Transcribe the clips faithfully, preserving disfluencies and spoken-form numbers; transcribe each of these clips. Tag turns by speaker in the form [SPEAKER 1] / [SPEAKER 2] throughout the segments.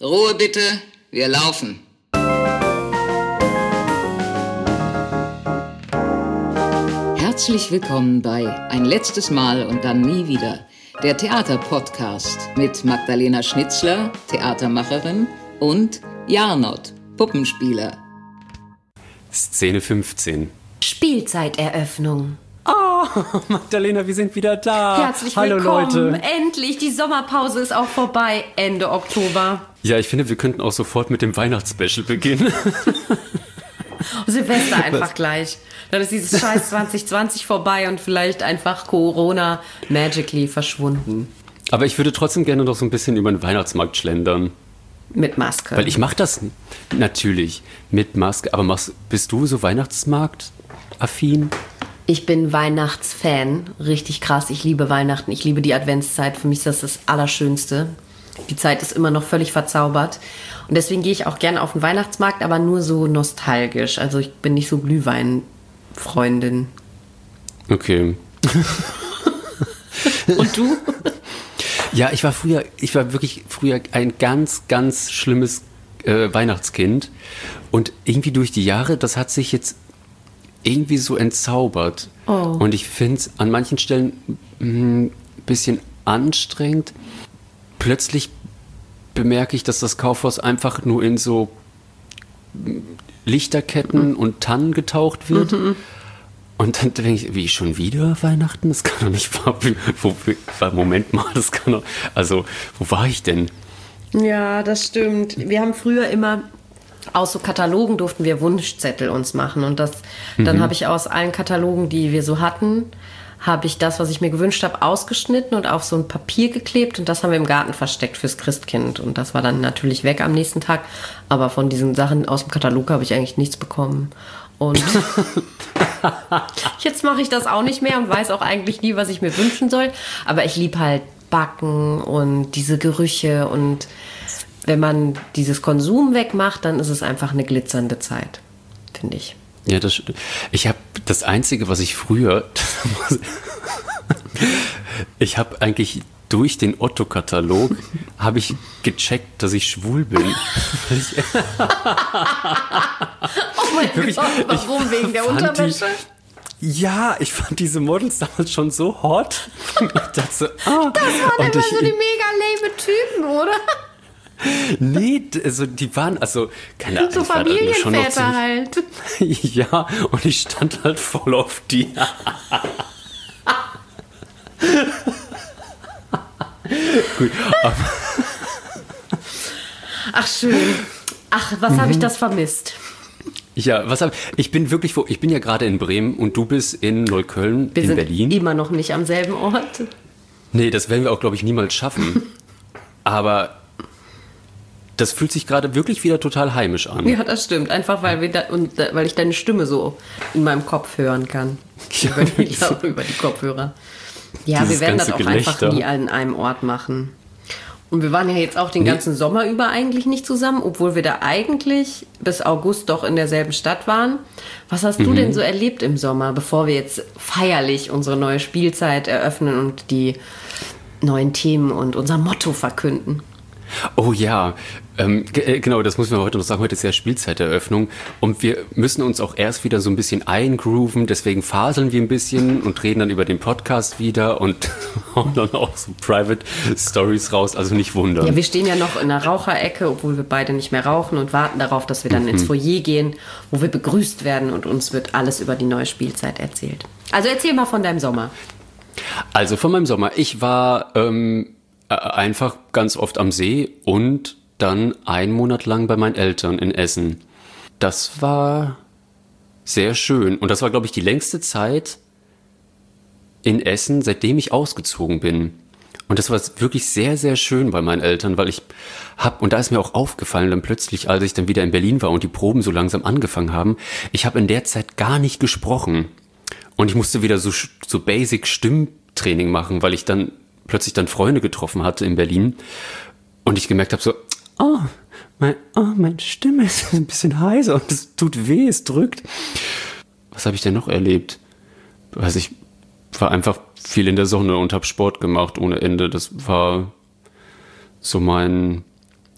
[SPEAKER 1] Ruhe bitte, wir laufen. Herzlich willkommen bei Ein letztes Mal und dann nie wieder, der Theaterpodcast mit Magdalena Schnitzler, Theatermacherin, und Jarnot, Puppenspieler.
[SPEAKER 2] Szene fünfzehn.
[SPEAKER 3] Spielzeiteröffnung.
[SPEAKER 2] Oh, Magdalena, wir sind wieder da.
[SPEAKER 3] Herzlich
[SPEAKER 2] Hallo,
[SPEAKER 3] willkommen.
[SPEAKER 2] Leute.
[SPEAKER 3] Endlich, die Sommerpause ist auch vorbei, Ende Oktober.
[SPEAKER 2] Ja, ich finde, wir könnten auch sofort mit dem Weihnachtsspecial beginnen.
[SPEAKER 3] Silvester einfach Was? gleich. Dann ist dieses Scheiß zwanzig zwanzig vorbei und vielleicht einfach Corona magically verschwunden.
[SPEAKER 2] Aber ich würde trotzdem gerne noch so ein bisschen über den Weihnachtsmarkt schlendern.
[SPEAKER 3] Mit Maske.
[SPEAKER 2] Weil ich mache das natürlich mit Maske. Aber machst, bist du so Weihnachtsmarkt-affin?
[SPEAKER 3] Ich bin Weihnachtsfan, richtig krass. Ich liebe Weihnachten, ich liebe die Adventszeit. Für mich ist das das Allerschönste. Die Zeit ist immer noch völlig verzaubert. Und deswegen gehe ich auch gerne auf den Weihnachtsmarkt, aber nur so nostalgisch. Also ich bin nicht so Glühwein-Freundin.
[SPEAKER 2] Okay.
[SPEAKER 3] Und du?
[SPEAKER 2] Ja, ich war früher, ich war wirklich früher ein ganz, ganz schlimmes äh, Weihnachtskind. Und irgendwie durch die Jahre, das hat sich jetzt irgendwie so entzaubert.
[SPEAKER 3] Oh.
[SPEAKER 2] Und ich finde es an manchen Stellen ein bisschen anstrengend. Plötzlich bemerke ich, dass das Kaufhaus einfach nur in so Lichterketten mhm. und Tannen getaucht wird. Mhm. Und dann denke ich, wie, schon wieder Weihnachten? Das kann doch nicht wahr. Wo, wo, Moment mal, das kann doch. Also, wo war ich denn?
[SPEAKER 3] Ja, das stimmt. Wir haben früher immer aus so Katalogen durften wir Wunschzettel uns machen. Und das, mhm. dann habe ich aus allen Katalogen, die wir so hatten, habe ich das, was ich mir gewünscht habe, ausgeschnitten und auf so ein Papier geklebt. Und das haben wir im Garten versteckt fürs Christkind. Und das war dann natürlich weg am nächsten Tag. Aber von diesen Sachen aus dem Katalog habe ich eigentlich nichts bekommen. Und jetzt mache ich das auch nicht mehr und weiß auch eigentlich nie, was ich mir wünschen soll. Aber ich liebe halt Backen und diese Gerüche. Und wenn man dieses Konsum wegmacht, dann ist es einfach eine glitzernde Zeit, finde ich.
[SPEAKER 2] Ja, das, ich habe das Einzige, was ich früher, ich habe eigentlich durch den Otto-Katalog habe ich gecheckt, dass ich schwul bin. ich,
[SPEAKER 3] oh mein Wirklich, Gott, warum? Wegen der Unterwäsche?
[SPEAKER 2] Die, ja, ich fand diese Models damals schon so hot. Ich dachte so, ah,
[SPEAKER 3] das waren immer so die mega lame Typen, oder?
[SPEAKER 2] Nee, also die waren, also, keine Ahnung.
[SPEAKER 3] So Familienväter halt.
[SPEAKER 2] Ja, und ich stand halt voll auf die. Gut.
[SPEAKER 3] Ach, schön. Ach, was mhm. habe ich das vermisst?
[SPEAKER 2] Ja, was hab, ich bin wirklich, ich bin ja gerade in Bremen und du bist in Neukölln,
[SPEAKER 3] wir
[SPEAKER 2] in
[SPEAKER 3] sind
[SPEAKER 2] Berlin.
[SPEAKER 3] Immer noch nicht am selben Ort.
[SPEAKER 2] Nee, das werden wir auch, glaube ich, niemals schaffen. Aber das fühlt sich gerade wirklich wieder total heimisch an.
[SPEAKER 3] Ja, das stimmt. Einfach, weil, wir da, und, weil ich deine Stimme so in meinem Kopf hören kann.
[SPEAKER 2] Ja,
[SPEAKER 3] über, die, über die Kopfhörer. Ja, wir werden das auch
[SPEAKER 2] Gelächter.
[SPEAKER 3] einfach nie an einem Ort machen. Und wir waren ja jetzt auch den nee. ganzen Sommer über eigentlich nicht zusammen, obwohl wir da eigentlich bis August doch in derselben Stadt waren. Was hast mhm. du denn so erlebt im Sommer, bevor wir jetzt feierlich unsere neue Spielzeit eröffnen und die neuen Themen und unser Motto verkünden?
[SPEAKER 2] Oh ja, ähm, g- genau, das müssen wir heute noch sagen. Heute ist ja Spielzeiteröffnung und wir müssen uns auch erst wieder so ein bisschen eingrooven, deswegen faseln wir ein bisschen und reden dann über den Podcast wieder und hauen dann auch so Private Stories raus, also nicht wundern.
[SPEAKER 3] Ja, wir stehen ja noch in der Raucherecke, obwohl wir beide nicht mehr rauchen und warten darauf, dass wir dann mhm. ins Foyer gehen, wo wir begrüßt werden und uns wird alles über die neue Spielzeit erzählt. Also erzähl mal von deinem Sommer.
[SPEAKER 2] Also von meinem Sommer. Ich war ähm, einfach ganz oft am See und dann einen Monat lang bei meinen Eltern in Essen. Das war sehr schön. Und das war, glaube ich, die längste Zeit in Essen, seitdem ich ausgezogen bin. Und das war wirklich sehr, sehr schön bei meinen Eltern, weil ich habe, und da ist mir auch aufgefallen, dann plötzlich, als ich dann wieder in Berlin war und die Proben so langsam angefangen haben, ich habe in der Zeit gar nicht gesprochen. Und ich musste wieder so, so basic Stimmtraining machen, weil ich dann plötzlich dann Freunde getroffen hatte in Berlin und ich gemerkt habe so, oh, mein, oh, meine Stimme ist ein bisschen heiser und es tut weh, es drückt. Was habe ich denn noch erlebt? Also ich war einfach viel in der Sonne und habe Sport gemacht ohne Ende. Das war so mein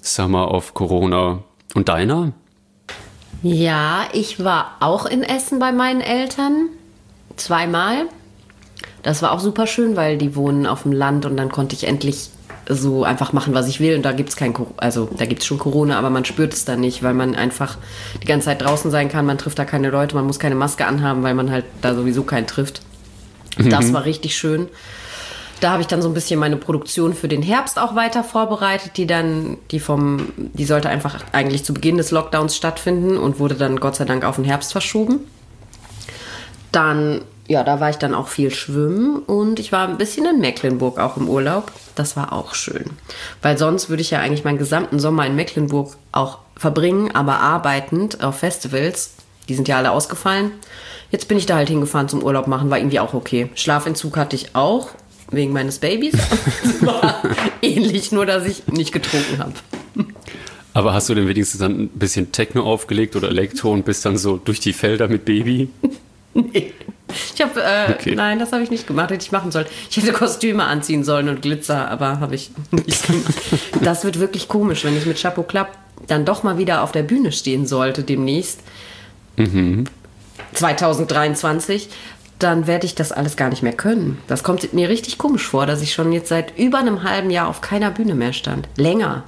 [SPEAKER 2] Summer of Corona. Und deiner?
[SPEAKER 3] Ja, ich war auch in Essen bei meinen Eltern. Zweimal. Das war auch super schön, weil die wohnen auf dem Land und dann konnte ich endlich so einfach machen, was ich will. Und da gibt es kein, also da gibt es schon Corona, aber man spürt es dann nicht, weil man einfach die ganze Zeit draußen sein kann. Man trifft da keine Leute, man muss keine Maske anhaben, weil man halt da sowieso keinen trifft. Mhm. Das war richtig schön. Da habe ich dann so ein bisschen meine Produktion für den Herbst auch weiter vorbereitet, die dann, die vom, die sollte einfach eigentlich zu Beginn des Lockdowns stattfinden und wurde dann Gott sei Dank auf den Herbst verschoben. Dann, ja, da war ich dann auch viel schwimmen und ich war ein bisschen in Mecklenburg auch im Urlaub. Das war auch schön. Weil sonst würde ich ja eigentlich meinen gesamten Sommer in Mecklenburg auch verbringen, aber arbeitend auf Festivals. Die sind ja alle ausgefallen. Jetzt bin ich da halt hingefahren zum Urlaub machen, war irgendwie auch okay. Schlafentzug hatte ich auch, wegen meines Babys. Es war ähnlich, nur dass ich nicht getrunken habe.
[SPEAKER 2] Aber hast du denn wenigstens dann ein bisschen Techno aufgelegt oder Elektro und bist dann so durch die Felder mit Baby?
[SPEAKER 3] Nee. Ich habe, äh,
[SPEAKER 2] okay.
[SPEAKER 3] Nein, das habe ich nicht gemacht, hätte ich machen sollen. Ich hätte Kostüme anziehen sollen und Glitzer, aber habe ich nicht gemacht. Das wird wirklich komisch, wenn ich mit Chapeau Clap dann doch mal wieder auf der Bühne stehen sollte demnächst.
[SPEAKER 2] Mhm.
[SPEAKER 3] zwanzig dreiundzwanzig, dann werde ich das alles gar nicht mehr können. Das kommt mir richtig komisch vor, dass ich schon jetzt seit über einem halben Jahr auf keiner Bühne mehr stand. Länger.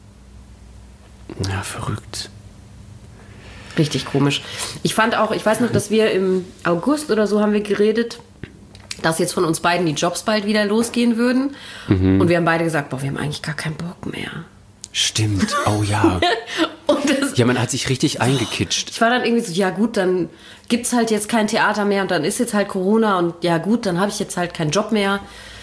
[SPEAKER 2] Ja, verrückt.
[SPEAKER 3] Richtig komisch. Ich fand auch, ich weiß noch, dass wir im August oder so haben wir geredet, dass jetzt von uns beiden die Jobs bald wieder losgehen würden. Mhm. Und wir haben beide gesagt, boah, wir haben eigentlich gar keinen Bock mehr.
[SPEAKER 2] Stimmt, oh ja.
[SPEAKER 3] Und das,
[SPEAKER 2] ja, man hat sich richtig eingekitscht.
[SPEAKER 3] Ich war dann irgendwie so, ja gut, dann gibt's halt jetzt kein Theater mehr und dann ist jetzt halt Corona und ja gut, dann habe ich jetzt halt keinen Job mehr.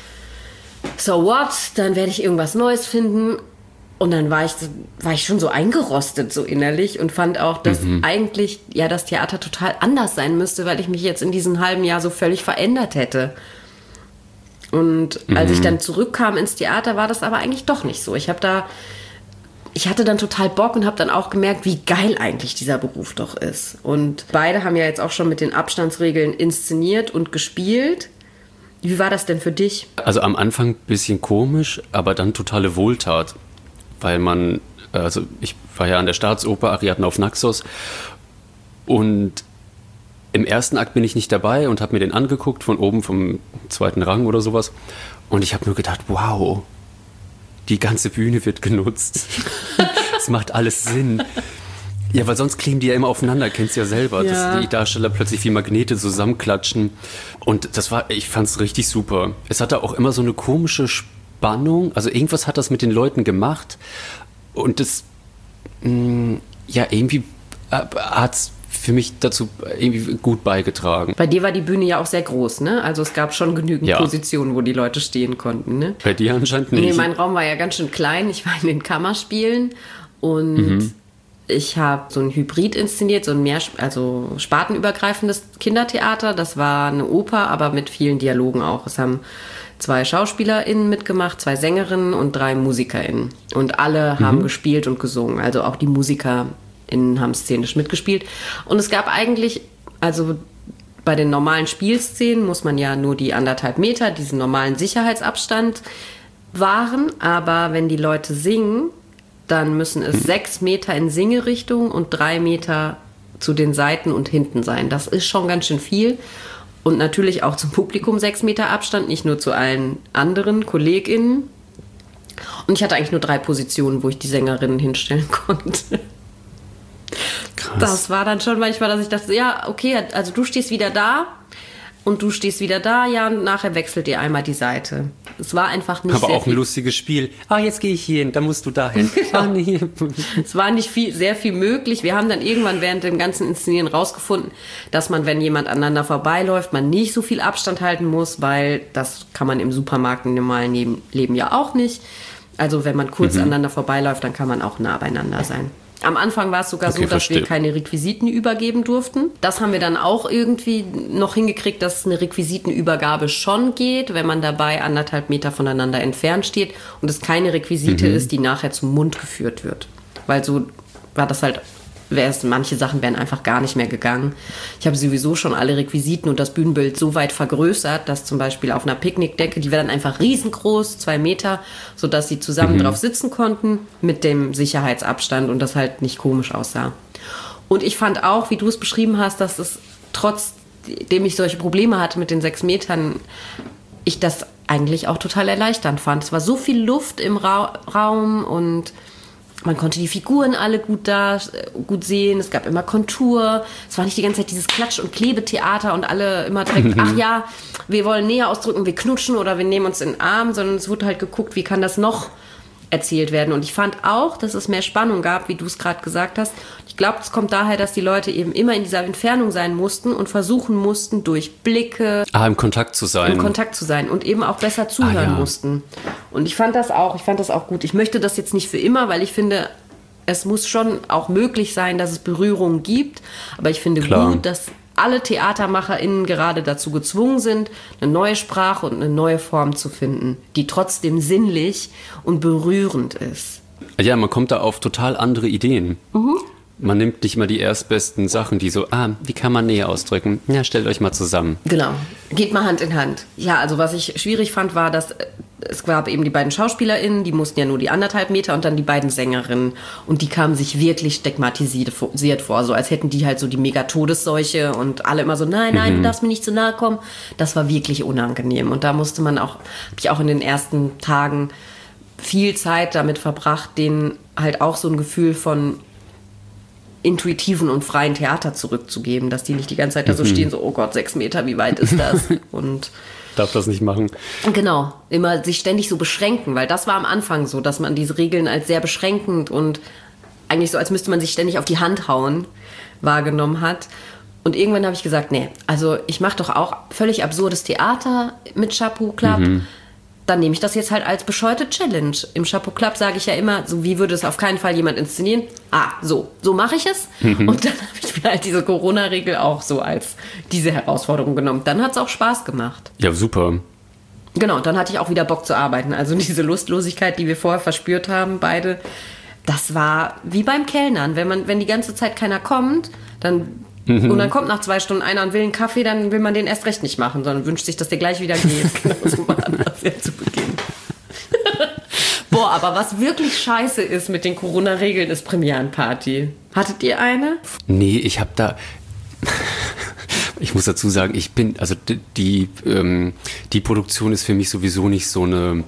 [SPEAKER 3] So what? Dann werde ich irgendwas Neues finden. Und dann war ich, war ich schon so eingerostet, so innerlich und fand auch, dass mhm. eigentlich ja das Theater total anders sein müsste, weil ich mich jetzt in diesem halben Jahr so völlig verändert hätte. Und mhm. als ich dann zurückkam ins Theater, war das aber eigentlich doch nicht so. Ich habe da, ich hatte dann total Bock und habe dann auch gemerkt, wie geil eigentlich dieser Beruf doch ist. Und beide haben ja jetzt auch schon mit den Abstandsregeln inszeniert und gespielt. Wie war das denn für dich?
[SPEAKER 2] Also am Anfang ein bisschen komisch, aber dann totale Wohltat. Weil man, also ich war ja an der Staatsoper Ariadne auf Naxos und im ersten Akt bin ich nicht dabei und habe mir den angeguckt, von oben vom zweiten Rang oder sowas. Und ich habe nur gedacht, wow, die ganze Bühne wird genutzt. Es macht alles Sinn. Ja, weil sonst kleben die ja immer aufeinander, kennst du ja selber, ja. Dass die Darsteller plötzlich wie Magnete zusammenklatschen. Und das war, ich fand's richtig super. Es hatte auch immer so eine komische Spannung, also irgendwas hat das mit den Leuten gemacht und das, mh, ja, irgendwie äh, hat es für mich dazu irgendwie gut beigetragen.
[SPEAKER 3] Bei dir war die Bühne ja auch sehr groß, ne? Also es gab schon genügend ja. Positionen, wo die Leute stehen konnten, ne?
[SPEAKER 2] Bei dir anscheinend nicht.
[SPEAKER 3] Nee, mein Raum war ja ganz schön klein. Ich war in den Kammerspielen und mhm. ich habe so ein Hybrid inszeniert, so ein mehr, also spartenübergreifendes Kindertheater. Das war eine Oper, aber mit vielen Dialogen auch. Es haben zwei SchauspielerInnen mitgemacht, zwei Sängerinnen und drei MusikerInnen. Und alle mhm. haben gespielt und gesungen. Also auch die MusikerInnen haben szenisch mitgespielt. Und es gab eigentlich, also bei den normalen Spielszenen muss man ja nur die anderthalb Meter, diesen normalen Sicherheitsabstand wahren. Aber wenn die Leute singen, dann müssen es mhm. sechs Meter in Singerichtung und drei Meter zu den Seiten und hinten sein. Das ist schon ganz schön viel. Und natürlich auch zum Publikum sechs Meter Abstand, nicht nur zu allen anderen KollegInnen. Und ich hatte eigentlich nur drei Positionen, wo ich die Sängerinnen hinstellen konnte. Krass. Das war dann schon manchmal, dass ich dachte, ja, okay, also du stehst wieder da und du stehst wieder da, ja, und nachher wechselt ihr einmal die Seite. Es war einfach nicht
[SPEAKER 2] Aber
[SPEAKER 3] sehr
[SPEAKER 2] auch ein lustiges Spiel. Ah, jetzt gehe ich hier hin, dann musst du da hin. Ah, nee.
[SPEAKER 3] Es war nicht viel, sehr viel möglich. Wir haben dann irgendwann während dem ganzen Inszenieren rausgefunden, dass man, wenn jemand aneinander vorbeiläuft, man nicht so viel Abstand halten muss, weil das kann man im Supermarkt im normalen Leben ja auch nicht. Also wenn man kurz mhm. aneinander vorbeiläuft, dann kann man auch nah beieinander sein. Am Anfang war es sogar okay, so, dass verstehe. wir keine Requisiten übergeben durften. Das haben wir dann auch irgendwie noch hingekriegt, dass eine Requisitenübergabe schon geht, wenn man dabei anderthalb Meter voneinander entfernt steht und es keine Requisite mhm. ist, die nachher zum Mund geführt wird. Weil so war das halt wär's, manche Sachen wären einfach gar nicht mehr gegangen. Ich habe sowieso schon alle Requisiten und das Bühnenbild so weit vergrößert, dass zum Beispiel auf einer Picknickdecke, die wäre dann einfach riesengroß, zwei Meter, sodass sie zusammen mhm. drauf sitzen konnten mit dem Sicherheitsabstand und das halt nicht komisch aussah. Und ich fand auch, wie du es beschrieben hast, dass es trotzdem ich solche Probleme hatte mit den sechs Metern, ich das eigentlich auch total erleichternd fand. Es war so viel Luft im Ra- Raum und man konnte die Figuren alle gut da, gut sehen. Es gab immer Kontur. Es war nicht die ganze Zeit dieses Klatsch- und Klebetheater und alle immer direkt, ach ja, wir wollen näher ausdrücken, wir knutschen oder wir nehmen uns in den Arm, sondern es wurde halt geguckt, wie kann das noch erzählt werden. Und ich fand auch, dass es mehr Spannung gab, wie du es gerade gesagt hast. Ich glaube, es kommt daher, dass die Leute eben immer in dieser Entfernung sein mussten und versuchen mussten, durch Blicke
[SPEAKER 2] ah, im Kontakt zu sein.
[SPEAKER 3] Im Kontakt zu sein und eben auch besser zuhören ah, ja. mussten. Und ich fand das auch, ich fand das auch gut. Ich möchte das jetzt nicht für immer, weil ich finde, es muss schon auch möglich sein, dass es Berührungen gibt. Aber ich finde Klar. gut, dass alle TheatermacherInnen gerade dazu gezwungen sind, eine neue Sprache und eine neue Form zu finden, die trotzdem sinnlich und berührend ist.
[SPEAKER 2] Ja, man kommt da auf total andere Ideen. Mhm. Man nimmt nicht mal die erstbesten Sachen, die so, ah, wie kann man Nähe ausdrücken? Ja, stellt euch mal zusammen.
[SPEAKER 3] Genau, geht mal Hand in Hand. Ja, also was ich schwierig fand, war, dass es gab eben die beiden SchauspielerInnen, die mussten ja nur die anderthalb Meter und dann die beiden Sängerinnen. Und die kamen sich wirklich stigmatisiert vor, so als hätten die halt so die Mega-Todesseuche und alle immer so, nein, nein, mhm. du darfst mir nicht zu nahe kommen. Das war wirklich unangenehm. Und da musste man auch, habe ich auch in den ersten Tagen viel Zeit damit verbracht, denen halt auch so ein Gefühl von intuitiven und freien Theater zurückzugeben, dass die nicht die ganze Zeit da so stehen, so, oh Gott, sechs Meter, wie weit ist das? Und
[SPEAKER 2] darf das nicht machen.
[SPEAKER 3] Genau, immer sich ständig so beschränken, weil das war am Anfang so, dass man diese Regeln als sehr beschränkend und eigentlich so, als müsste man sich ständig auf die Hand hauen, wahrgenommen hat. Und irgendwann habe ich gesagt, nee, also ich mache doch auch völlig absurdes Theater mit Chapeau Club. Mhm. Dann nehme ich das jetzt halt als bescheuerte Challenge. Im Chapeau Club sage ich ja immer, so wie würde es auf keinen Fall jemand inszenieren? Ah, so, so mache ich es. Mhm. Und dann habe ich mir halt diese Corona-Regel auch so als diese Herausforderung genommen. Dann hat es auch Spaß gemacht.
[SPEAKER 2] Ja, super.
[SPEAKER 3] Genau, dann hatte ich auch wieder Bock zu arbeiten. Also diese Lustlosigkeit, die wir vorher verspürt haben, beide, das war wie beim Kellnern. Wenn man, wenn die ganze Zeit keiner kommt, dann und dann kommt nach zwei Stunden einer und will einen Kaffee, dann will man den erst recht nicht machen, sondern wünscht sich, dass der gleich wieder geht. Genau so war das ja zu Beginn. Boah, aber was wirklich scheiße ist mit den Corona-Regeln, ist Premierenparty. Hattet ihr eine?
[SPEAKER 2] Nee, ich hab da... Ich muss dazu sagen, ich bin... Also die, die, ähm, die Produktion ist für mich sowieso nicht so eine...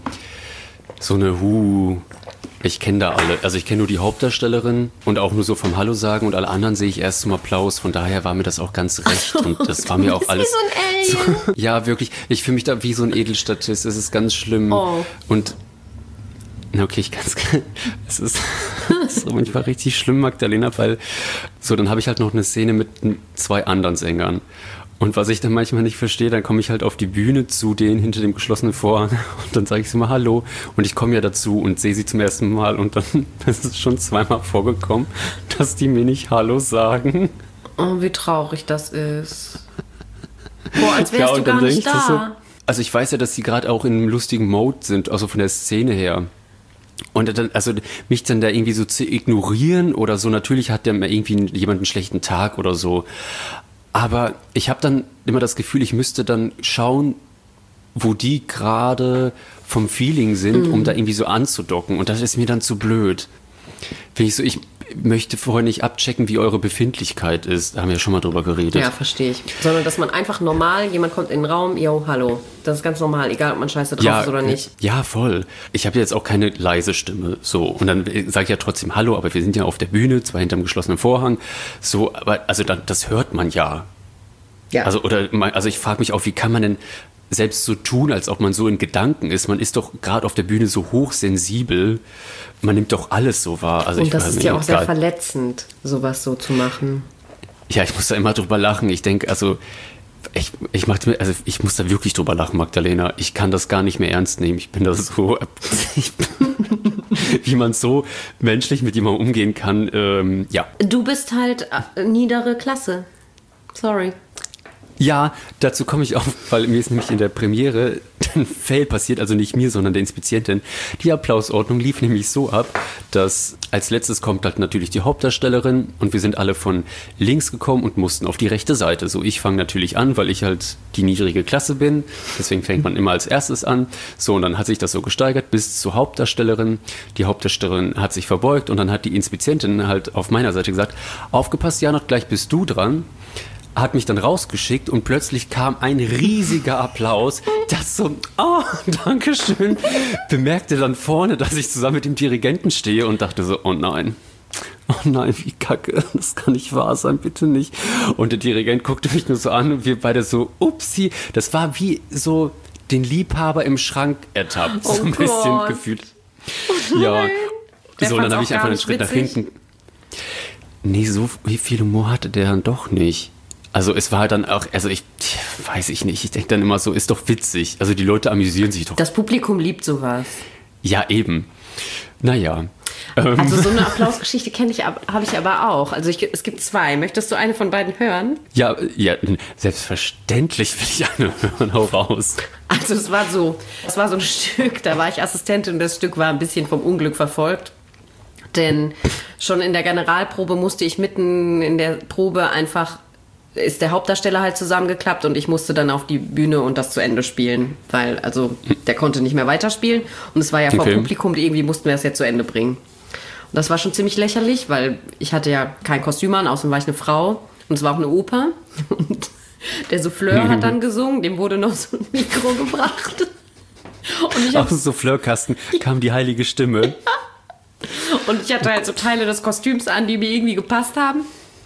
[SPEAKER 2] So eine Hu... Ich kenne da alle. Also ich kenne nur die Hauptdarstellerin und auch nur so vom Hallo sagen und alle anderen sehe ich erst zum Applaus. Von daher war mir das auch ganz recht und das war mir auch alles...
[SPEAKER 3] Wie so ein Alien.
[SPEAKER 2] So, ja, wirklich. Ich fühle mich da wie so ein Edelstatist. Es ist ganz schlimm.
[SPEAKER 3] Oh.
[SPEAKER 2] Und okay, ich kann es... ist, es ist manchmal richtig schlimm, Magdalena, weil so, dann habe ich halt noch eine Szene mit zwei anderen Sängern. Und was ich dann manchmal nicht verstehe, dann komme ich halt auf die Bühne zu denen hinter dem geschlossenen Vorhang und dann sage ich so mal Hallo und ich komme ja dazu und sehe sie zum ersten Mal und dann ist es schon zweimal vorgekommen, dass die mir nicht Hallo sagen.
[SPEAKER 3] Oh, wie traurig das ist. Boah, als wärst
[SPEAKER 2] ja,
[SPEAKER 3] du gar nicht da.
[SPEAKER 2] So, also ich weiß ja, dass sie gerade auch in einem lustigen Mode sind, also von der Szene her. Und dann, also mich dann da irgendwie so zu ignorieren oder so, natürlich hat der irgendwie jemand einen schlechten Tag oder so. Aber ich habe dann immer das Gefühl, ich müsste dann schauen, wo die gerade vom Feeling sind, mm. um da irgendwie so anzudocken. Und das ist mir dann zu blöd. Wenn ich so, ich möchte vorher nicht abchecken, wie eure Befindlichkeit ist. Da haben wir ja schon mal drüber geredet.
[SPEAKER 3] Ja, verstehe ich. Sondern, dass man einfach normal, jemand kommt in den Raum, yo, hallo. Das ist ganz normal, egal ob man scheiße drauf
[SPEAKER 2] ja,
[SPEAKER 3] ist oder nicht.
[SPEAKER 2] Ja, voll. Ich habe jetzt auch keine leise Stimme. So. Und dann sage ich ja trotzdem hallo, aber wir sind ja auf der Bühne, zwar hinterm geschlossenen Vorhang. So, aber also dann, das hört man ja. Ja. Also, oder, also ich frage mich auch, wie kann man denn selbst so tun, als ob man so in Gedanken ist. Man ist doch gerade auf der Bühne so hochsensibel. Man nimmt doch alles so wahr. Also
[SPEAKER 3] und
[SPEAKER 2] ich
[SPEAKER 3] das
[SPEAKER 2] weiß
[SPEAKER 3] ist
[SPEAKER 2] nicht,
[SPEAKER 3] ja auch sehr
[SPEAKER 2] egal.
[SPEAKER 3] verletzend, sowas so zu machen.
[SPEAKER 2] Ja, ich muss da immer drüber lachen. Ich denke, also ich, ich, mach, also ich muss da wirklich drüber lachen, Magdalena. Ich kann das gar nicht mehr ernst nehmen. Ich bin da so, ich, wie man so menschlich mit jemandem umgehen kann. Ähm, ja.
[SPEAKER 3] Du bist halt niedere Klasse. Sorry.
[SPEAKER 2] Ja, dazu komme ich auch, weil mir ist nämlich in der Premiere ein Fail passiert, also nicht mir, sondern der Inspizientin. Die Applausordnung lief nämlich so ab, dass als letztes kommt halt natürlich die Hauptdarstellerin und wir sind alle von links gekommen und mussten auf die rechte Seite. So, ich fange natürlich an, weil ich halt die niedrige Klasse bin, deswegen fängt man immer als erstes an. So, und dann hat sich das so gesteigert bis zur Hauptdarstellerin. Die Hauptdarstellerin hat sich verbeugt und dann hat die Inspizientin halt auf meiner Seite gesagt, aufgepasst, Janot, gleich bist du dran. Hat mich dann rausgeschickt und plötzlich kam ein riesiger Applaus. Das so, oh, danke schön. Bemerkte dann vorne, dass ich zusammen mit dem Dirigenten stehe und dachte so, oh nein. Oh nein, wie kacke. Das kann nicht wahr sein, bitte nicht. Und der Dirigent guckte mich nur so an und wir beide so, upsi. Das war wie so den Liebhaber im Schrank ertappt.
[SPEAKER 3] Oh
[SPEAKER 2] so ein
[SPEAKER 3] Gott.
[SPEAKER 2] bisschen gefühlt. Ja.
[SPEAKER 3] Der
[SPEAKER 2] So, und dann
[SPEAKER 3] fand's
[SPEAKER 2] habe
[SPEAKER 3] auch
[SPEAKER 2] ich einfach
[SPEAKER 3] gar
[SPEAKER 2] einen
[SPEAKER 3] nicht
[SPEAKER 2] Schritt nach
[SPEAKER 3] witzig?
[SPEAKER 2] hinten. Nee, so wie viel Humor hatte der dann doch nicht. Also es war dann auch, also ich, weiß ich nicht, ich denke dann immer so, ist doch witzig. Also die Leute amüsieren sich doch.
[SPEAKER 3] Das Publikum liebt sowas.
[SPEAKER 2] Ja, eben. Naja. Ähm,
[SPEAKER 3] Also so eine Applausgeschichte kenne ich, ab- habe ich aber auch. Also ich, es gibt zwei. Möchtest du eine von beiden hören?
[SPEAKER 2] ja, ja, selbstverständlich will ich eine hören, hau raus.
[SPEAKER 3] Also es war so, es war so ein Stück, da war ich Assistentin und das Stück war ein bisschen vom Unglück verfolgt. Denn schon in der Generalprobe musste ich mitten in der Probe einfach, ist der Hauptdarsteller halt zusammengeklappt und ich musste dann auf die Bühne und das zu Ende spielen. Weil, also, der konnte nicht mehr weiterspielen und es war ja vor
[SPEAKER 2] Okay.
[SPEAKER 3] Publikum, irgendwie mussten wir das ja zu Ende bringen. Und das war schon ziemlich lächerlich, weil ich hatte ja kein Kostüm an, außerdem war ich eine Frau und es war auch eine Oper. Und der Souffleur hat dann gesungen, dem wurde noch so ein Mikro gebracht. Und ich
[SPEAKER 2] Aus
[SPEAKER 3] hab,
[SPEAKER 2] dem Souffleurkasten kam die heilige Stimme.
[SPEAKER 3] und ich hatte halt so Teile des Kostüms an, die mir irgendwie gepasst haben.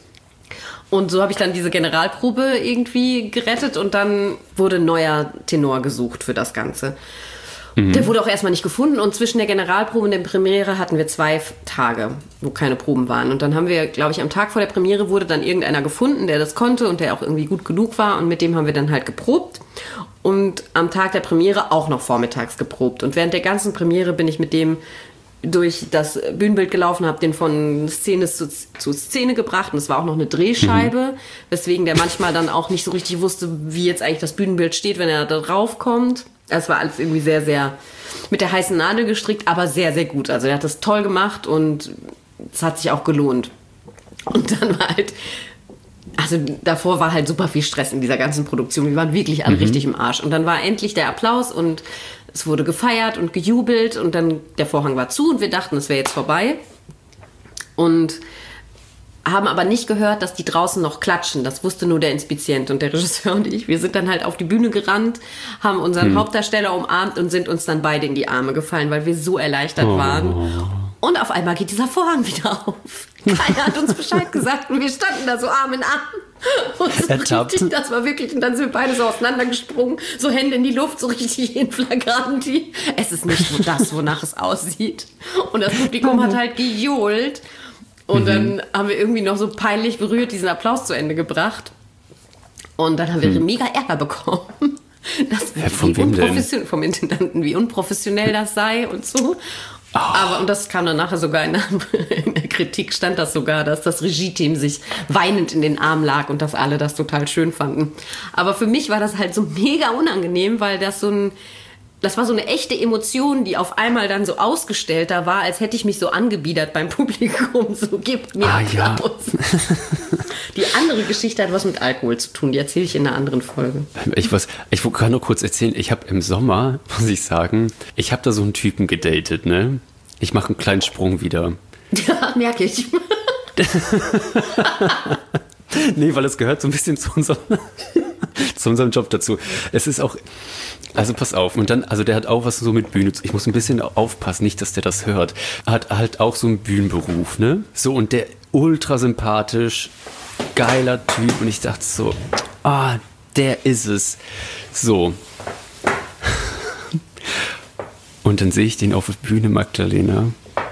[SPEAKER 3] Und so habe ich dann diese Generalprobe irgendwie gerettet und dann wurde ein neuer Tenor gesucht für das Ganze. Der wurde auch erstmal nicht gefunden und zwischen der Generalprobe und der Premiere hatten wir zwei Tage, wo keine Proben waren. Und dann haben wir, glaube ich, am Tag vor der Premiere wurde dann irgendeiner gefunden, der das konnte und der auch irgendwie gut genug war und mit dem haben wir dann halt geprobt. Und am Tag der Premiere auch noch vormittags geprobt. Und während der ganzen Premiere bin ich mit dem durch das Bühnenbild gelaufen, habe den von Szene zu, zu Szene gebracht und es war auch noch eine Drehscheibe, mhm. weswegen der manchmal dann auch nicht so richtig wusste, wie jetzt eigentlich das Bühnenbild steht, wenn er da drauf kommt. Es war alles irgendwie sehr, sehr mit der heißen Nadel gestrickt, aber sehr, sehr gut. Also er hat das toll gemacht und es hat sich auch gelohnt. Und dann war halt, also davor war halt super viel Stress in dieser ganzen Produktion. Wir waren wirklich alle mhm. richtig im Arsch. Und dann war endlich der Applaus und es wurde gefeiert und gejubelt und dann der Vorhang war zu und wir dachten, es wäre jetzt vorbei. Und haben aber nicht gehört, dass die draußen noch klatschen. Das wusste nur der Inspizient und der Regisseur und ich. Wir sind dann halt auf die Bühne gerannt, haben unseren hm. Hauptdarsteller umarmt und sind uns dann beide in die Arme gefallen, weil wir so erleichtert
[SPEAKER 2] oh.
[SPEAKER 3] waren. Und auf einmal geht dieser Vorhang wieder auf. Keiner hat uns Bescheid gesagt und wir standen da so Arm in Arm. Und so richtig, das war wirklich, und dann sind wir beide so auseinandergesprungen, so Hände in die Luft, so richtig in Flagranti. Es ist nicht so das, wonach es aussieht. Und das Publikum hat halt gejohlt. Und mhm. dann haben wir irgendwie noch so peinlich berührt diesen Applaus zu Ende gebracht. Und dann haben wir mhm. mega Ärger bekommen. Das,
[SPEAKER 2] ja, von
[SPEAKER 3] wie
[SPEAKER 2] wem
[SPEAKER 3] unprofessionell, vom Intendanten, wie unprofessionell das sei und so. Oh. Aber, und das kam dann nachher sogar in der, in der Kritik, stand das sogar, dass das Regie-Team sich weinend in den Arm lag und dass alle das total schön fanden. Aber für mich war das halt so mega unangenehm, weil das so ein, das war so eine echte Emotion, die auf einmal dann so ausgestellter war, als hätte ich mich so angebiedert beim Publikum, so gibt mir
[SPEAKER 2] ah,
[SPEAKER 3] Applaus.
[SPEAKER 2] Ja.
[SPEAKER 3] Die andere Geschichte hat was mit Alkohol zu tun, die erzähle ich in einer anderen Folge.
[SPEAKER 2] Ich, was, ich kann nur kurz erzählen, ich habe im Sommer, muss ich sagen, ich habe da so einen Typen gedatet, ne? Ich mache einen kleinen Sprung wieder.
[SPEAKER 3] Ja, merke ich.
[SPEAKER 2] Nee, weil es gehört so ein bisschen zu unserem, zu unserem Job dazu. Es ist auch, also pass auf, und dann, also der hat auch was so mit Bühne, ich muss ein bisschen aufpassen, nicht, dass der das hört. Er hat halt auch so einen Bühnenberuf, ne? So, und der ultra sympathisch, geiler Typ, und ich dachte so, ah, der ist es. So. Und dann sehe ich den auf der Bühne, Magdalena.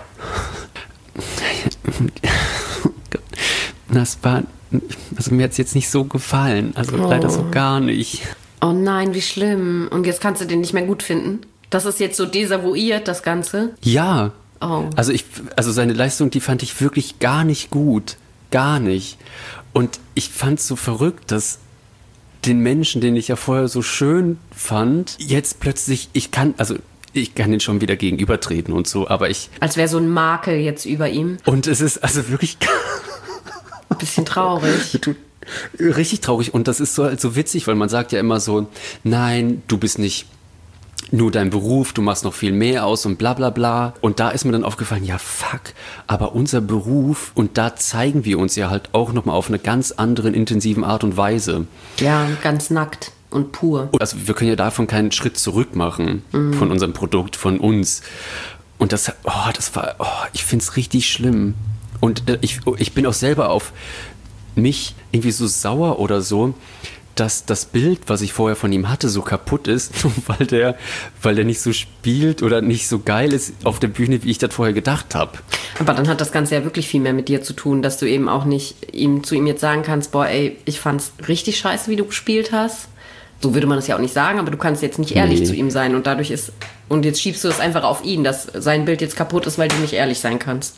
[SPEAKER 2] Das war, also mir hat es jetzt nicht so gefallen, also oh. leider so gar nicht.
[SPEAKER 3] Oh nein, wie schlimm. Und jetzt kannst du den nicht mehr gut finden? Das ist jetzt so desavouiert, das Ganze?
[SPEAKER 2] Ja.
[SPEAKER 3] Oh.
[SPEAKER 2] Also ich, also seine Leistung, die fand ich wirklich gar nicht gut. Gar nicht. Und ich fand es so verrückt, dass den Menschen, den ich ja vorher so schön fand, jetzt plötzlich, ich kann, also ich kann ihn schon wieder gegenübertreten und so, aber ich...
[SPEAKER 3] Als wäre so ein Makel jetzt über ihm.
[SPEAKER 2] Und es ist also wirklich...
[SPEAKER 3] Ein bisschen traurig.
[SPEAKER 2] Richtig traurig. Und das ist so, so witzig, weil man sagt ja immer so, nein, du bist nicht nur dein Beruf, du machst noch viel mehr aus und bla bla bla. Und da ist mir dann aufgefallen, ja fuck, aber unser Beruf, und da zeigen wir uns ja halt auch nochmal auf eine ganz anderen, intensiven Art und Weise.
[SPEAKER 3] Ja, ganz nackt und pur.
[SPEAKER 2] Also wir können ja davon keinen Schritt zurück machen, mhm. von unserem Produkt, von uns. Und das, oh, das war, oh, ich finde es richtig schlimm. Und äh, ich, ich bin auch selber auf mich irgendwie so sauer oder so, dass das Bild, was ich vorher von ihm hatte, so kaputt ist, weil der, weil der nicht so spielt oder nicht so geil ist auf der Bühne, wie ich das vorher gedacht habe.
[SPEAKER 3] Aber dann hat das Ganze ja wirklich viel mehr mit dir zu tun, dass du eben auch nicht ihm, zu ihm jetzt sagen kannst, boah, ey, ich fand's richtig scheiße, wie du gespielt hast. So würde man das ja auch nicht sagen, aber du kannst jetzt nicht ehrlich nee. zu ihm sein und dadurch ist, und jetzt schiebst du es einfach auf ihn, dass sein Bild jetzt kaputt ist, weil du nicht ehrlich sein kannst.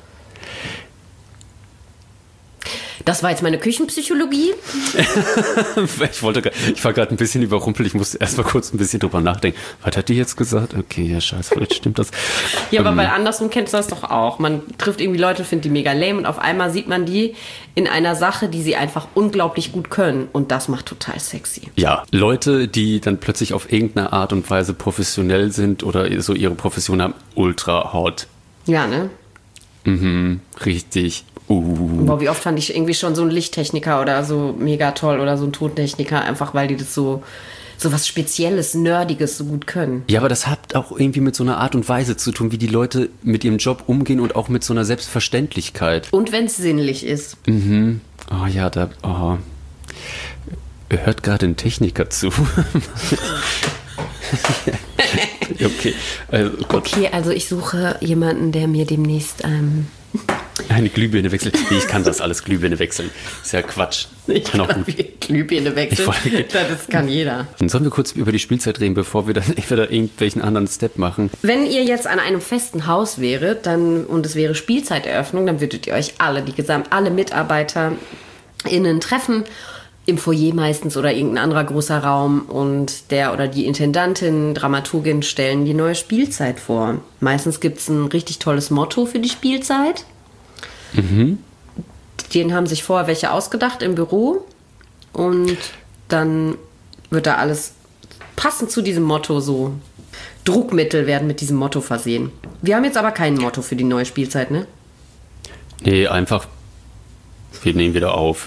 [SPEAKER 3] Das war jetzt meine Küchenpsychologie.
[SPEAKER 2] ich wollte, ich war gerade ein bisschen überrumpelt. Ich musste erst mal kurz ein bisschen drüber nachdenken. Was hat die jetzt gesagt? Okay, ja, scheiße, vielleicht stimmt das.
[SPEAKER 3] Ja,
[SPEAKER 2] ähm,
[SPEAKER 3] aber weil andersrum kennst du das doch auch. Man trifft irgendwie Leute, findet die mega lame und auf einmal sieht man die in einer Sache, die sie einfach unglaublich gut können. Und das macht total sexy.
[SPEAKER 2] Ja, Leute, die dann plötzlich auf irgendeine Art und Weise professionell sind oder so ihre Profession haben, ultra hot.
[SPEAKER 3] Ja, ne?
[SPEAKER 2] Mhm, richtig. Uh.
[SPEAKER 3] Boah, wie oft fand ich irgendwie schon so einen Lichttechniker oder so mega toll oder so einen Tontechniker, einfach weil die das so, so was Spezielles, Nerdiges so gut können.
[SPEAKER 2] Ja, aber das hat auch irgendwie mit so einer Art und Weise zu tun, wie die Leute mit ihrem Job umgehen und auch mit so einer Selbstverständlichkeit.
[SPEAKER 3] Und wenn es sinnlich ist.
[SPEAKER 2] Mhm. Oh ja, da, oh. Hört gerade ein Techniker zu. okay. Also,
[SPEAKER 3] okay, also ich suche jemanden, der mir demnächst ähm,
[SPEAKER 2] eine Glühbirne wechselt. Nee, ich kann das alles, Glühbirne wechseln. Ist ja Quatsch.
[SPEAKER 3] Ich kann auch gut. Glühbirne wechseln. Wollte, das kann jeder.
[SPEAKER 2] Sollen wir kurz über die Spielzeit reden, bevor wir dann entweder irgendwelchen anderen Step machen?
[SPEAKER 3] Wenn ihr jetzt an einem festen Haus wäret, dann, und es wäre Spielzeiteröffnung, dann würdet ihr euch alle, die gesamt, alle MitarbeiterInnen treffen, im Foyer meistens oder irgendein anderer großer Raum, und der oder die Intendantin, Dramaturgin stellen die neue Spielzeit vor. Meistens gibt es ein richtig tolles Motto für die Spielzeit.
[SPEAKER 2] Mhm.
[SPEAKER 3] Den haben sich vorher welche ausgedacht im Büro, und dann wird da alles passend zu diesem Motto, so Druckmittel werden mit diesem Motto versehen. Wir haben jetzt aber kein Motto für die neue Spielzeit, ne?
[SPEAKER 2] Nee, einfach wir nehmen wieder auf.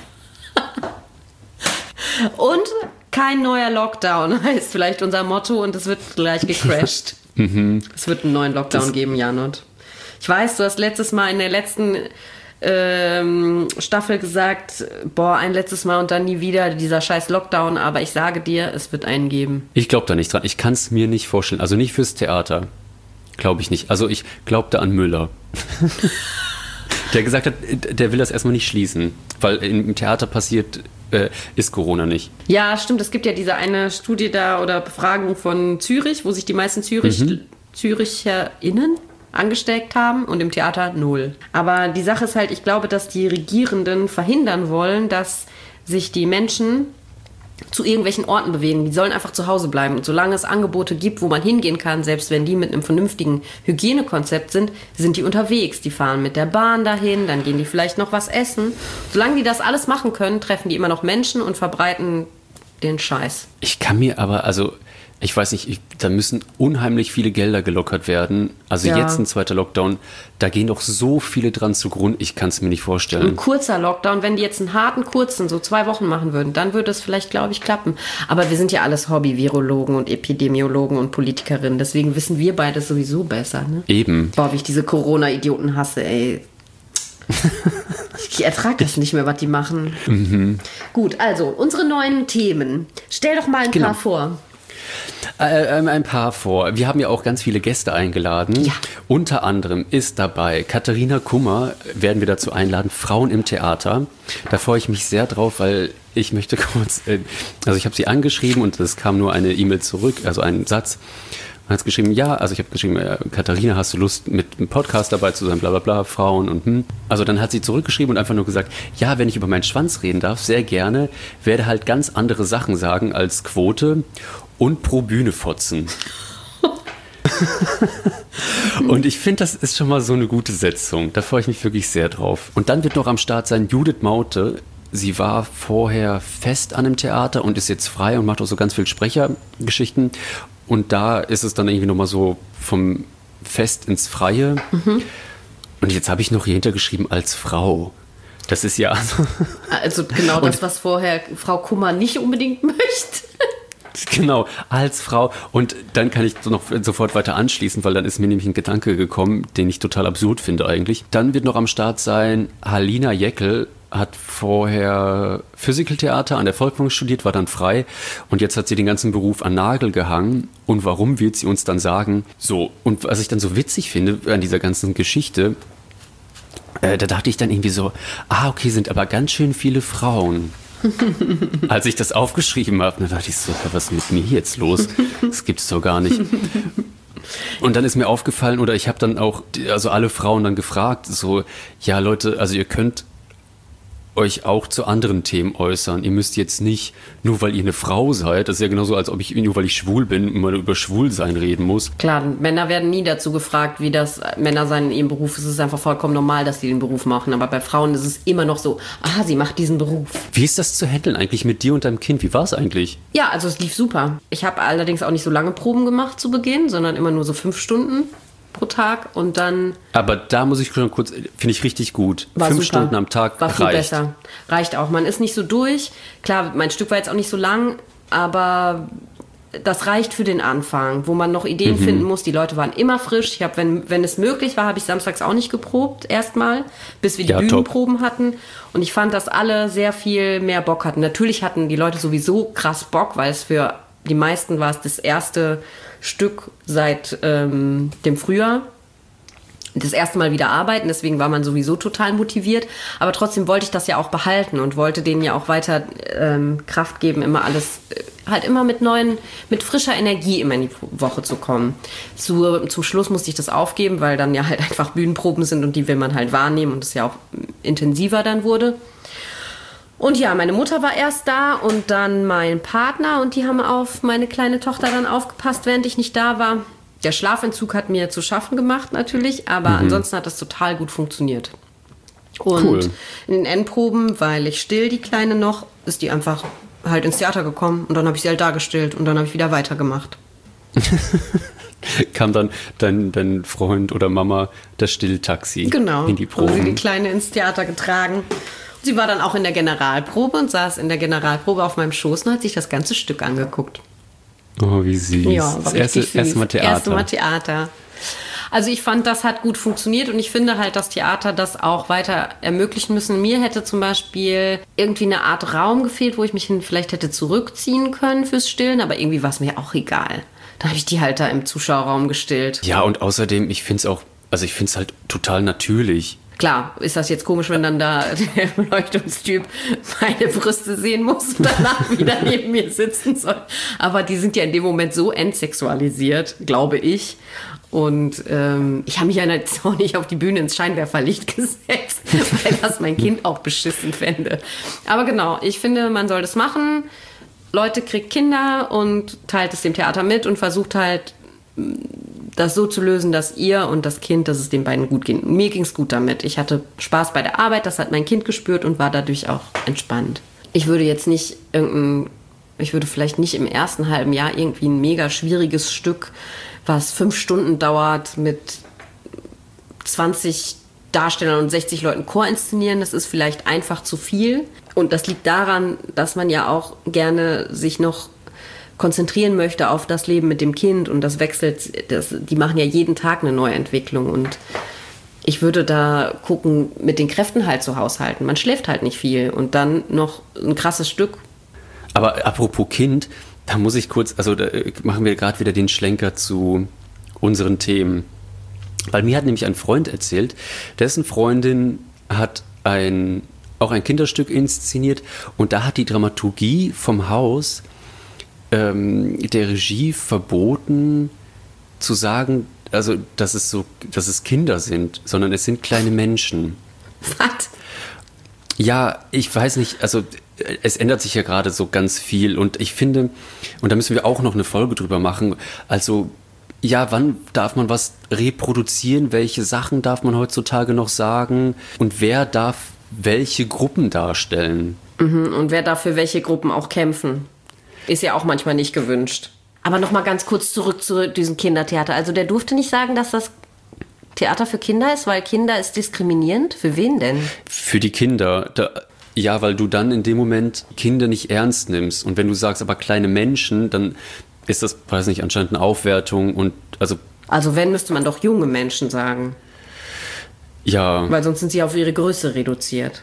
[SPEAKER 3] Und kein neuer Lockdown heißt vielleicht unser Motto, und es wird gleich gecrashed.
[SPEAKER 2] mhm.
[SPEAKER 3] Es wird einen neuen Lockdown das geben, Janot. Ich weiß, du hast letztes Mal in der letzten ähm, Staffel gesagt, boah, ein letztes Mal und dann nie wieder dieser scheiß Lockdown, aber ich sage dir, es wird einen geben.
[SPEAKER 2] Ich glaube da nicht dran. Ich kann es mir nicht vorstellen. Also nicht fürs Theater. Glaube ich nicht. Also ich glaubte an Müller. Der gesagt hat, der will das erstmal nicht schließen, weil im Theater passiert, äh, ist Corona nicht.
[SPEAKER 3] Ja, stimmt. Es gibt ja diese eine Studie da oder Befragung von Zürich, wo sich die meisten Zürich,
[SPEAKER 2] Mhm.
[SPEAKER 3] ZüricherInnen angesteckt haben, und im Theater null. Aber die Sache ist halt, ich glaube, dass die Regierenden verhindern wollen, dass sich die Menschen zu irgendwelchen Orten bewegen. Die sollen einfach zu Hause bleiben. Und solange es Angebote gibt, wo man hingehen kann, selbst wenn die mit einem vernünftigen Hygienekonzept sind, sind die unterwegs. Die fahren mit der Bahn dahin, dann gehen die vielleicht noch was essen. Solange die das alles machen können, treffen die immer noch Menschen und verbreiten den Scheiß.
[SPEAKER 2] Ich kann mir aber, also ich weiß nicht, ich, da müssen unheimlich viele Gelder gelockert werden. Also
[SPEAKER 3] Ja.
[SPEAKER 2] jetzt ein zweiter Lockdown, da gehen doch so viele dran zugrunde, ich kann es mir nicht vorstellen.
[SPEAKER 3] Ein kurzer Lockdown, wenn die jetzt einen harten, kurzen, so zwei Wochen machen würden, dann würde es vielleicht, glaube ich, klappen. Aber wir sind ja alles Hobby-Virologen und Epidemiologen und Politikerinnen, deswegen wissen wir beide sowieso besser, ne?
[SPEAKER 2] Eben.
[SPEAKER 3] Boah, wie ich diese Corona-Idioten hasse, ey. Ich ertrage das nicht mehr, was die machen.
[SPEAKER 2] Mhm.
[SPEAKER 3] Gut, also, unsere neuen Themen. Stell doch mal ein
[SPEAKER 2] Genau.
[SPEAKER 3] paar vor.
[SPEAKER 2] Äh, ein paar vor. Wir haben ja auch ganz viele Gäste eingeladen.
[SPEAKER 3] Ja.
[SPEAKER 2] Unter anderem ist dabei Katharina Kummer, werden wir dazu einladen, Frauen im Theater. Da freue ich mich sehr drauf, weil ich möchte kurz, äh, also ich habe sie angeschrieben und es kam nur eine E-Mail zurück, also ein Satz. hat geschrieben, ja, also ich habe geschrieben, äh, Katharina, hast du Lust, mit einem Podcast dabei zu sein, bla bla bla, Frauen und hm. Also dann hat sie zurückgeschrieben und einfach nur gesagt, ja, wenn ich über meinen Schwanz reden darf, sehr gerne, werde halt ganz andere Sachen sagen als Quote und pro Bühne fotzen. Und ich finde, das ist schon mal so eine gute Setzung. Da freue ich mich wirklich sehr drauf. Und dann wird noch am Start sein Judith Maute. Sie war vorher fest an einem Theater und ist jetzt frei und macht auch so ganz viel Sprechergeschichten. Und da ist es dann irgendwie nochmal so vom Fest ins Freie. Mhm. Und jetzt habe ich noch hier hintergeschrieben als Frau. Das ist ja...
[SPEAKER 3] Also genau das, was vorher Frau Kummer nicht unbedingt möchte.
[SPEAKER 2] Genau, als Frau. Und dann kann ich noch sofort weiter anschließen, weil dann ist mir nämlich ein Gedanke gekommen, den ich total absurd finde eigentlich. Dann wird noch am Start sein, Halina Jäckel hat vorher Physical-Theater an der Volkwang studiert, war dann frei und jetzt hat sie den ganzen Beruf an Nagel gehangen. Und warum, wird sie uns dann sagen? So, und was ich dann so witzig finde an dieser ganzen Geschichte, äh, da dachte ich dann irgendwie so, ah, okay, sind aber ganz schön viele Frauen. Als ich das aufgeschrieben habe, dann dachte ich so, was ist mit mir jetzt los? Das gibt's doch gar nicht. Und dann ist mir aufgefallen, oder ich habe dann auch, also alle Frauen dann gefragt, so, ja Leute, also ihr könnt euch auch zu anderen Themen äußern. Ihr müsst jetzt nicht, nur weil ihr eine Frau seid, das ist ja genauso, als ob ich, nur weil ich schwul bin, immer über Schwulsein reden muss.
[SPEAKER 3] Klar, Männer werden nie dazu gefragt, wie das Männer sein in ihrem Beruf ist. Es ist einfach vollkommen normal, dass sie den Beruf machen. Aber bei Frauen ist es immer noch so, ah, sie macht diesen Beruf.
[SPEAKER 2] Wie ist das zu handeln eigentlich mit dir und deinem Kind? Wie war es eigentlich?
[SPEAKER 3] Ja, also es lief super. Ich habe allerdings auch nicht so lange Proben gemacht zu Beginn, sondern immer nur so fünf Stunden pro Tag und dann...
[SPEAKER 2] Aber da muss ich schon kurz, finde ich richtig gut.
[SPEAKER 3] War
[SPEAKER 2] Fünf
[SPEAKER 3] super.
[SPEAKER 2] Stunden am Tag
[SPEAKER 3] war viel
[SPEAKER 2] reicht.
[SPEAKER 3] besser. Reicht auch. Man ist nicht so durch. Klar, mein Stück war jetzt auch nicht so lang, aber das reicht für den Anfang, wo man noch Ideen mhm. finden muss. Die Leute waren immer frisch. Ich habe, wenn, wenn es möglich war, habe ich samstags auch nicht geprobt, erstmal, bis wir die
[SPEAKER 2] ja,
[SPEAKER 3] Bühnenproben top. hatten. Und ich fand, dass alle sehr viel mehr Bock hatten. Natürlich hatten die Leute sowieso krass Bock, weil es für die meisten war es das erste Stück seit ähm, dem Frühjahr. Das erste Mal wieder arbeiten, deswegen war man sowieso total motiviert. Aber trotzdem wollte ich das ja auch behalten und wollte denen ja auch weiter ähm, Kraft geben, immer alles, äh, halt immer mit neuen, mit frischer Energie immer in die Woche zu kommen. Zu, zum Schluss musste ich das aufgeben, weil dann ja halt einfach Bühnenproben sind und die will man halt wahrnehmen und es ja auch intensiver dann wurde. Und ja, meine Mutter war erst da und dann mein Partner und die haben auf meine kleine Tochter dann aufgepasst, während ich nicht da war. Der Schlafentzug hat mir zu schaffen gemacht natürlich, aber mhm. ansonsten hat das total gut funktioniert. Und cool. in den Endproben, weil ich still die Kleine noch, ist die einfach halt ins Theater gekommen und dann habe ich sie halt da gestillt und dann habe ich wieder weitergemacht.
[SPEAKER 2] Kam dann dein, dein Freund oder Mama das Stilltaxi
[SPEAKER 3] genau.
[SPEAKER 2] in die Proben?
[SPEAKER 3] Genau, sie die Kleine ins Theater getragen. Sie war dann auch in der Generalprobe und saß in der Generalprobe auf meinem Schoß und hat sich das ganze Stück angeguckt.
[SPEAKER 2] Oh, wie süß.
[SPEAKER 3] Ja, war
[SPEAKER 2] das erste,
[SPEAKER 3] süß.
[SPEAKER 2] erste Mal Theater.
[SPEAKER 3] Erste Mal Theater. Also ich fand, das hat gut funktioniert und ich finde halt, dass Theater das auch weiter ermöglichen müssen. Mir hätte zum Beispiel irgendwie eine Art Raum gefehlt, wo ich mich hin vielleicht hätte zurückziehen können fürs Stillen, aber irgendwie war es mir auch egal. Da habe ich die halt da im Zuschauerraum gestillt.
[SPEAKER 2] Ja, und außerdem, ich finde es auch, also ich finde es halt total natürlich.
[SPEAKER 3] Klar, ist das jetzt komisch, wenn dann da der Beleuchtungstyp meine Brüste sehen muss und danach wieder neben mir sitzen soll. Aber die sind ja in dem Moment so entsexualisiert, glaube ich. Und ähm, ich habe mich ja jetzt auch nicht auf die Bühne ins Scheinwerferlicht gesetzt, weil das mein Kind auch beschissen fände. Aber genau, ich finde, man soll das machen. Leute, kriegt Kinder und teilt es dem Theater mit und versucht halt, das so zu lösen, dass ihr und das Kind, dass es den beiden gut geht. Mir ging es gut damit. Ich hatte Spaß bei der Arbeit, das hat mein Kind gespürt und war dadurch auch entspannt. Ich würde jetzt nicht irgendein, ich würde vielleicht nicht im ersten halben Jahr irgendwie ein mega schwieriges Stück, was fünf Stunden dauert, mit zwanzig Darstellern und sechzig Leuten Chor inszenieren. Das ist vielleicht einfach zu viel. Und das liegt daran, dass man ja auch gerne sich noch konzentrieren möchte auf das Leben mit dem Kind und das wechselt, das, die machen ja jeden Tag eine Neuentwicklung und ich würde da gucken, mit den Kräften halt zu haushalten. Man schläft halt nicht viel und dann noch ein krasses Stück.
[SPEAKER 2] Aber apropos Kind, da muss ich kurz, also da machen wir gerade wieder den Schlenker zu unseren Themen. Weil mir hat nämlich ein Freund erzählt, dessen Freundin hat ein, auch ein Kinderstück inszeniert und da hat die Dramaturgie vom Haus ähm, der Regie verboten, zu sagen, also dass es so, dass es Kinder sind, sondern es sind kleine Menschen.
[SPEAKER 3] Was?
[SPEAKER 2] Ja, ich weiß nicht, also es ändert sich ja gerade so ganz viel und ich finde, und da müssen wir auch noch eine Folge drüber machen, also ja, wann darf man was reproduzieren, welche Sachen darf man heutzutage noch sagen und wer darf welche Gruppen darstellen?
[SPEAKER 3] Mhm, und wer darf für welche Gruppen auch kämpfen? Ist ja auch manchmal nicht gewünscht. Aber noch mal ganz kurz zurück zu diesem Kindertheater. Also der durfte nicht sagen, dass das Theater für Kinder ist, weil Kinder ist diskriminierend. Für wen denn?
[SPEAKER 2] Für die Kinder. Da, ja, weil du dann in dem Moment Kinder nicht ernst nimmst. Und wenn du sagst, aber kleine Menschen, dann ist das, weiß nicht, anscheinend eine Aufwertung und also...
[SPEAKER 3] Also wenn, müsste man doch junge Menschen sagen.
[SPEAKER 2] Ja.
[SPEAKER 3] Weil sonst sind sie auf ihre Größe reduziert.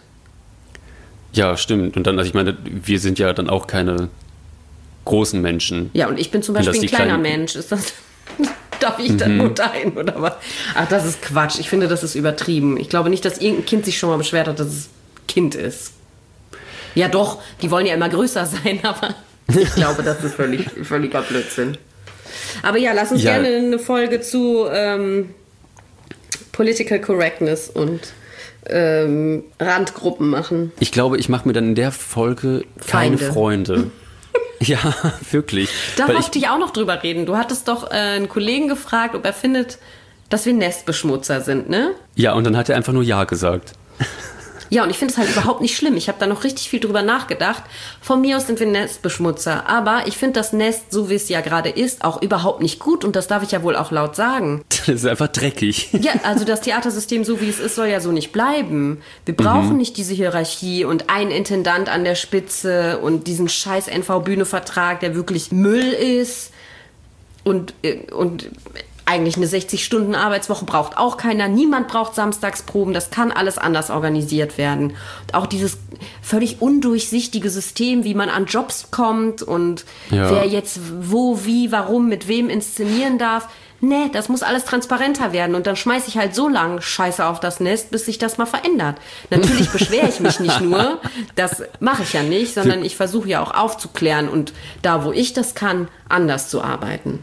[SPEAKER 2] Ja, stimmt. Und dann, also ich meine, wir sind ja dann auch keine großen Menschen.
[SPEAKER 3] Ja, und ich bin zum Beispiel ein kleiner kleinen... Mensch. Ist das... Darf ich dann mhm. nur dahin, oder was? Ach, das ist Quatsch. Ich finde, das ist übertrieben. Ich glaube nicht, dass irgendein Kind sich schon mal beschwert hat, dass es Kind ist. Ja doch, die wollen ja immer größer sein, aber... Ich glaube, das ist völlig, völliger Blödsinn. Aber ja, lass uns ja. gerne eine Folge zu ähm, Political Correctness und ähm, Randgruppen machen.
[SPEAKER 2] Ich glaube, ich mache mir dann in der Folge keine Feinde. Freunde. Ja, wirklich.
[SPEAKER 3] Da wollte ich auch noch drüber reden. Du hattest doch äh, einen Kollegen gefragt, ob er findet, dass wir Nestbeschmutzer sind, ne?
[SPEAKER 2] Ja, und dann hat er einfach nur Ja gesagt.
[SPEAKER 3] Ja, und ich finde es halt überhaupt nicht schlimm. Ich habe da noch richtig viel drüber nachgedacht. Von mir aus sind wir Nestbeschmutzer. Aber ich finde das Nest, so wie es ja gerade ist, auch überhaupt nicht gut. Und das darf ich ja wohl auch laut sagen.
[SPEAKER 2] Das ist einfach dreckig.
[SPEAKER 3] Ja, also das Theatersystem, so wie es ist, soll ja so nicht bleiben. Wir brauchen mhm. nicht diese Hierarchie und einen Intendant an der Spitze und diesen scheiß N V-Bühne-Vertrag, der wirklich Müll ist. Und, und eigentlich eine sechzig-Stunden-Arbeitswoche braucht auch keiner. Niemand braucht Samstagsproben. Das kann alles anders organisiert werden. Und auch dieses völlig undurchsichtige System, wie man an Jobs kommt und ja. wer jetzt wo, wie, warum, mit wem inszenieren darf. Nee, das muss alles transparenter werden. Und dann schmeiße ich halt so lange Scheiße auf das Nest, bis sich das mal verändert. Natürlich beschwere ich mich nicht nur. Das mache ich ja nicht, sondern ich versuche ja auch aufzuklären und da, wo ich das kann, anders zu arbeiten.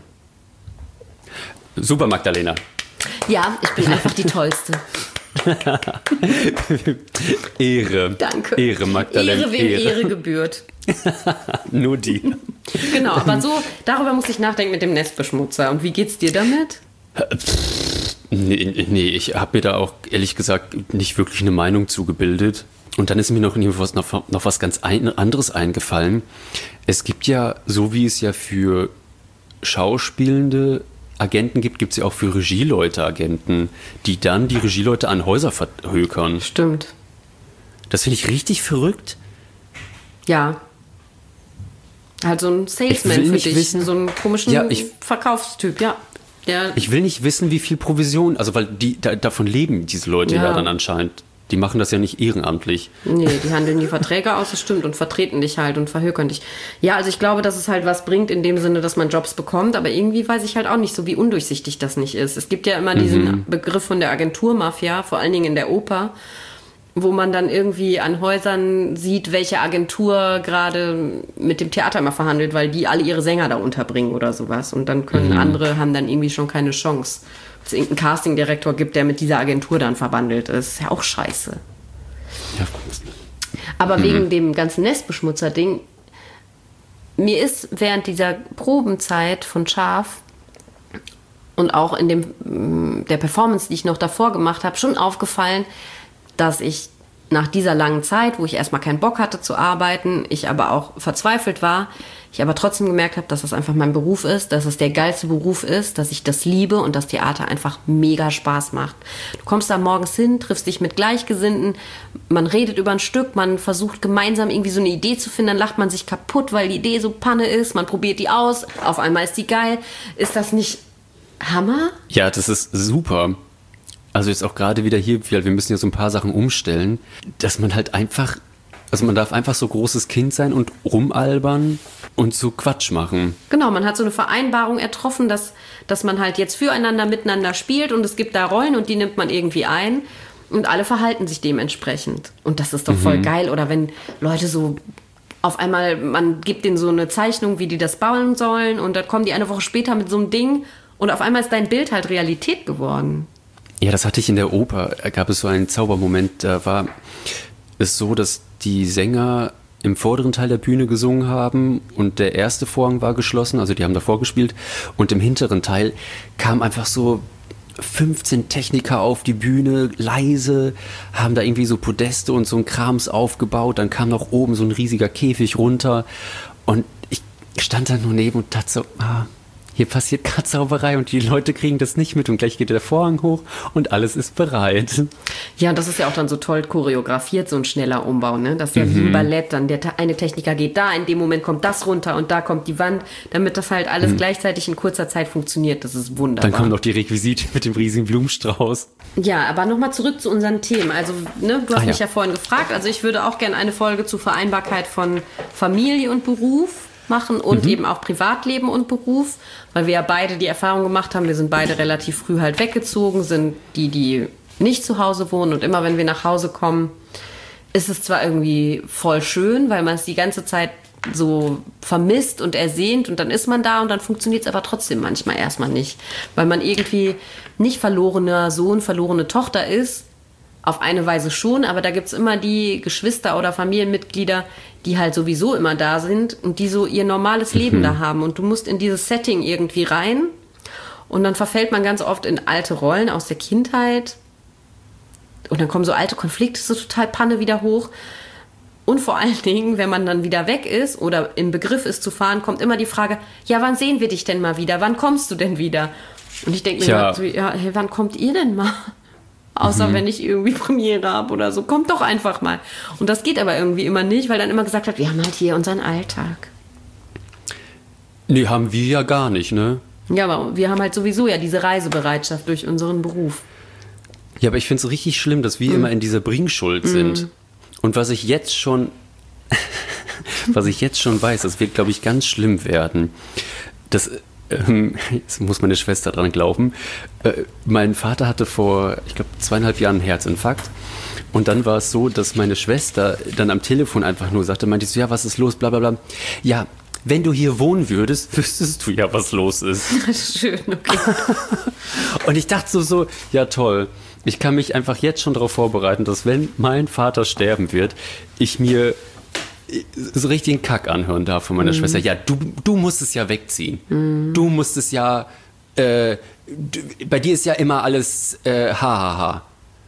[SPEAKER 2] Super, Magdalena.
[SPEAKER 3] Ja, ich bin einfach die Tollste.
[SPEAKER 2] Ehre.
[SPEAKER 3] Danke.
[SPEAKER 2] Ehre, Magdalena.
[SPEAKER 3] Ehre, wem Ehre, Ehre gebührt.
[SPEAKER 2] Nur die.
[SPEAKER 3] Genau, aber so, darüber muss ich nachdenken mit dem Nestbeschmutzer. Und wie geht's dir damit?
[SPEAKER 2] Nee, nee ich habe mir da auch, ehrlich gesagt, nicht wirklich eine Meinung zugebildet. Und dann ist mir noch, noch, noch was ganz ein, anderes eingefallen. Es gibt ja, so wie es ja für Schauspielende Agenten gibt, gibt es ja auch für Regieleute Agenten, die dann die Regieleute an Häuser verhökern.
[SPEAKER 3] Stimmt.
[SPEAKER 2] Das finde ich richtig verrückt.
[SPEAKER 3] Ja. Halt so ein Salesman für dich,
[SPEAKER 2] wissen,
[SPEAKER 3] so einen komischen
[SPEAKER 2] ja, ich,
[SPEAKER 3] Verkaufstyp, ja. Der
[SPEAKER 2] ich will nicht wissen, wie viel Provision, also weil die da, davon leben diese Leute ja. ja dann anscheinend. Die machen das ja nicht ehrenamtlich.
[SPEAKER 3] Nee, die handeln die Verträge aus, das stimmt, und vertreten dich halt und verhökern dich. Ja, also ich glaube, dass es halt was bringt in dem Sinne, dass man Jobs bekommt, aber irgendwie weiß ich halt auch nicht so, wie undurchsichtig das nicht ist. Es gibt ja immer diesen mhm. Begriff von der Agenturmafia, vor allen Dingen in der Oper, wo man dann irgendwie an Häusern sieht, welche Agentur gerade mit dem Theater immer verhandelt, weil die alle ihre Sänger da unterbringen oder sowas. Und dann können mhm. andere, haben dann irgendwie schon keine Chance. Es irgendeinen Castingdirektor gibt, der mit dieser Agentur dann verbandelt ist. Ist ja auch scheiße.
[SPEAKER 2] Ja.
[SPEAKER 3] Aber mhm. wegen dem ganzen Nestbeschmutzer-Ding, mir ist während dieser Probenzeit von Schaf und auch in dem, der Performance, die ich noch davor gemacht habe, schon aufgefallen, dass ich nach dieser langen Zeit, wo ich erstmal keinen Bock hatte zu arbeiten, ich aber auch verzweifelt war, ich aber trotzdem gemerkt habe, dass das einfach mein Beruf ist, dass es der geilste Beruf ist, dass ich das liebe und das Theater einfach mega Spaß macht. Du kommst da morgens hin, triffst dich mit Gleichgesinnten, man redet über ein Stück, man versucht gemeinsam irgendwie so eine Idee zu finden, dann lacht man sich kaputt, weil die Idee so Panne ist, man probiert die aus, auf einmal ist die geil. Ist das nicht Hammer?
[SPEAKER 2] Ja, das ist super. Also jetzt auch gerade wieder hier, wir müssen ja so ein paar Sachen umstellen, dass man halt einfach, also man darf einfach so großes Kind sein und rumalbern und so Quatsch machen.
[SPEAKER 3] Genau, man hat so eine Vereinbarung ertroffen, dass, dass man halt jetzt füreinander, miteinander spielt und es gibt da Rollen und die nimmt man irgendwie ein und alle verhalten sich dementsprechend. Und das ist doch voll mhm. geil. Oder wenn Leute so auf einmal, man gibt denen so eine Zeichnung, wie die das bauen sollen und dann kommen die eine Woche später mit so einem Ding Und auf einmal ist dein Bild halt Realität geworden.
[SPEAKER 2] Ja, das hatte ich in der Oper. Da gab es so einen Zaubermoment. Da war es so, dass die Sänger im vorderen Teil der Bühne gesungen haben und der erste Vorhang war geschlossen, also die haben davor gespielt. Und im hinteren Teil kamen einfach so fünfzehn Techniker auf die Bühne, leise, haben da irgendwie so Podeste und so ein Krams aufgebaut. Dann kam noch oben so ein riesiger Käfig runter und ich stand da nur neben und dachte so, ah, hier passiert gerade Zauberei und die Leute kriegen das nicht mit und gleich geht der Vorhang hoch und alles ist bereit.
[SPEAKER 3] Ja, und das ist ja auch dann so toll choreografiert, so ein schneller Umbau, ne? Das ist ja mhm. wie ein Ballett, dann der eine Techniker geht da, in dem Moment kommt das runter und da kommt die Wand, damit das halt alles mhm. gleichzeitig in kurzer Zeit funktioniert. Das ist wunderbar.
[SPEAKER 2] Dann kommen noch die Requisite mit dem riesigen Blumenstrauß.
[SPEAKER 3] Ja, aber nochmal zurück zu unseren Themen. Also, ne, du hast
[SPEAKER 2] ah,
[SPEAKER 3] mich
[SPEAKER 2] ja.
[SPEAKER 3] ja vorhin gefragt, also ich würde auch gerne eine Folge zur Vereinbarkeit von Familie und Beruf machen und mhm. eben auch Privatleben und Beruf, weil wir ja beide die Erfahrung gemacht haben, wir sind beide relativ früh halt weggezogen, sind die, die nicht zu Hause wohnen und immer wenn wir nach Hause kommen, ist es zwar irgendwie voll schön, weil man es die ganze Zeit so vermisst und ersehnt und dann ist man da und dann funktioniert es aber trotzdem manchmal erstmal nicht, weil man irgendwie nicht verlorener Sohn, verlorene Tochter ist, auf eine Weise schon, aber da gibt es immer die Geschwister oder Familienmitglieder, die halt sowieso immer da sind und die so ihr normales Leben mhm. da haben. Und du musst in dieses Setting irgendwie rein und dann verfällt man ganz oft in alte Rollen aus der Kindheit und dann kommen so alte Konflikte so total Panne wieder hoch. Und vor allen Dingen, wenn man dann wieder weg ist oder im Begriff ist zu fahren, kommt immer die Frage, ja, wann sehen wir dich denn mal wieder? Wann kommst du denn wieder? Und ich denke mir immer so, ja, hey, wann kommt ihr denn mal? Außer mhm. wenn ich irgendwie Premiere habe oder so. Kommt doch einfach mal. Und das geht aber irgendwie immer nicht, weil dann immer gesagt wird, wir haben halt hier unseren Alltag.
[SPEAKER 2] Nee, haben wir ja gar nicht, ne?
[SPEAKER 3] Ja, aber wir haben halt sowieso ja diese Reisebereitschaft durch unseren Beruf.
[SPEAKER 2] Ja, aber ich finde es richtig schlimm, dass wir mhm. immer in dieser Bringschuld sind. Mhm. Und was ich jetzt schon, was ich jetzt schon weiß, das wird, glaube ich, ganz schlimm werden. Das Jetzt muss meine Schwester dran glauben. Mein Vater hatte vor, ich glaube, zweieinhalb Jahren einen Herzinfarkt. Und dann war es so, dass meine Schwester dann am Telefon einfach nur sagte, meinte ich so, ja, was ist los, bla bla bla. Ja, wenn du hier wohnen würdest, wüsstest du ja, was los ist.
[SPEAKER 3] Das ist schön, okay.
[SPEAKER 2] Und ich dachte so, so, ja toll, ich kann mich einfach jetzt schon darauf vorbereiten, dass wenn mein Vater sterben wird, ich mir so richtig einen Kack anhören darf von meiner mm. Schwester. Ja, du, du musst es ja wegziehen. Mm. Du musst es ja, äh, du, bei dir ist ja immer alles äh, ha, ha, ha.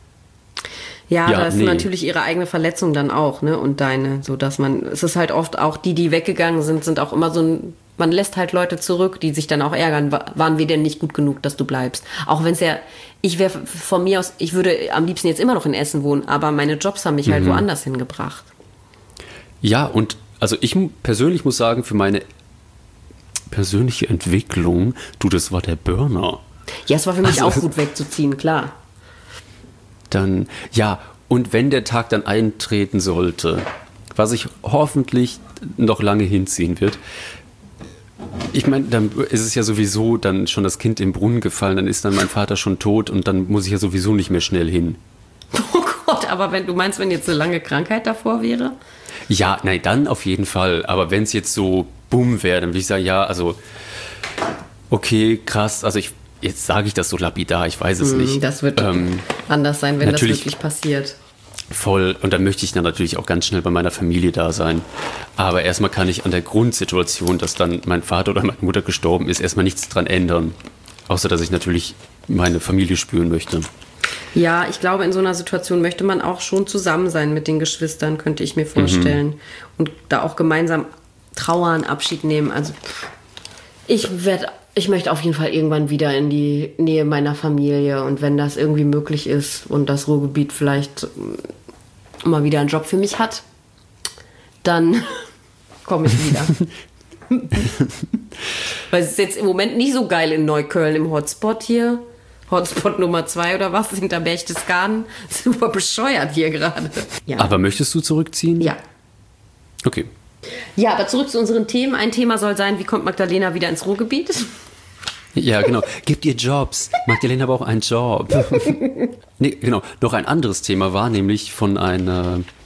[SPEAKER 3] Ja, ja, das nee. ist natürlich ihre eigene Verletzung dann auch, ne, und deine, so dass man, es ist halt oft auch die, die weggegangen sind, sind auch immer so ein, man lässt halt Leute zurück, die sich dann auch ärgern, waren wir denn nicht gut genug, dass du bleibst. Auch wenn es ja, ich wäre von mir aus, ich würde am liebsten jetzt immer noch in Essen wohnen, aber meine Jobs haben mich mhm. halt woanders hingebracht.
[SPEAKER 2] Ja, und also ich persönlich muss sagen, für meine persönliche Entwicklung, du, das war der Burner.
[SPEAKER 3] Ja, es war für mich
[SPEAKER 2] also,
[SPEAKER 3] auch gut wegzuziehen, klar.
[SPEAKER 2] Dann, ja, und wenn der Tag dann eintreten sollte, was ich hoffentlich noch lange hinziehen wird, ich meine, dann ist es ja sowieso dann schon das Kind im Brunnen gefallen, dann ist dann mein Vater schon tot und dann muss ich ja sowieso nicht mehr schnell hin.
[SPEAKER 3] Oh Gott, aber wenn du meinst, wenn jetzt eine lange Krankheit davor wäre?
[SPEAKER 2] Ja, nein, dann auf jeden Fall. Aber wenn es jetzt so bumm wäre, dann würde ich sagen, ja, also okay, krass. Also ich, jetzt sage ich das so lapidar, ich weiß es mm, nicht.
[SPEAKER 3] Das wird ähm, anders sein, wenn das wirklich passiert.
[SPEAKER 2] Voll. Und dann möchte ich dann natürlich auch ganz schnell bei meiner Familie da sein. Aber erstmal kann ich an der Grundsituation, dass dann mein Vater oder meine Mutter gestorben ist, erstmal nichts dran ändern. Außer, dass ich natürlich meine Familie spüren möchte.
[SPEAKER 3] Ja, ich glaube, in so einer Situation möchte man auch schon zusammen sein mit den Geschwistern, könnte ich mir vorstellen. Mhm. Und da auch gemeinsam trauern, Abschied nehmen. Also ich werde, ich möchte auf jeden Fall irgendwann wieder in die Nähe meiner Familie. Und wenn das irgendwie möglich ist und das Ruhrgebiet vielleicht mal wieder einen Job für mich hat, dann komme ich wieder. Weil es ist jetzt im Moment nicht so geil in Neukölln im Hotspot hier. Hotspot Nummer zwei oder was, hinter Berchtesgaden. Super bescheuert hier gerade. Ja.
[SPEAKER 2] Aber möchtest du zurückziehen?
[SPEAKER 3] Ja.
[SPEAKER 2] Okay.
[SPEAKER 3] Ja, aber zurück zu unseren Themen. Ein Thema soll sein, wie kommt Magdalena wieder ins Ruhrgebiet?
[SPEAKER 2] Ja, genau. Gebt ihr Jobs. Magdalena braucht einen Job. Nee, genau. Noch ein anderes Thema war nämlich von einer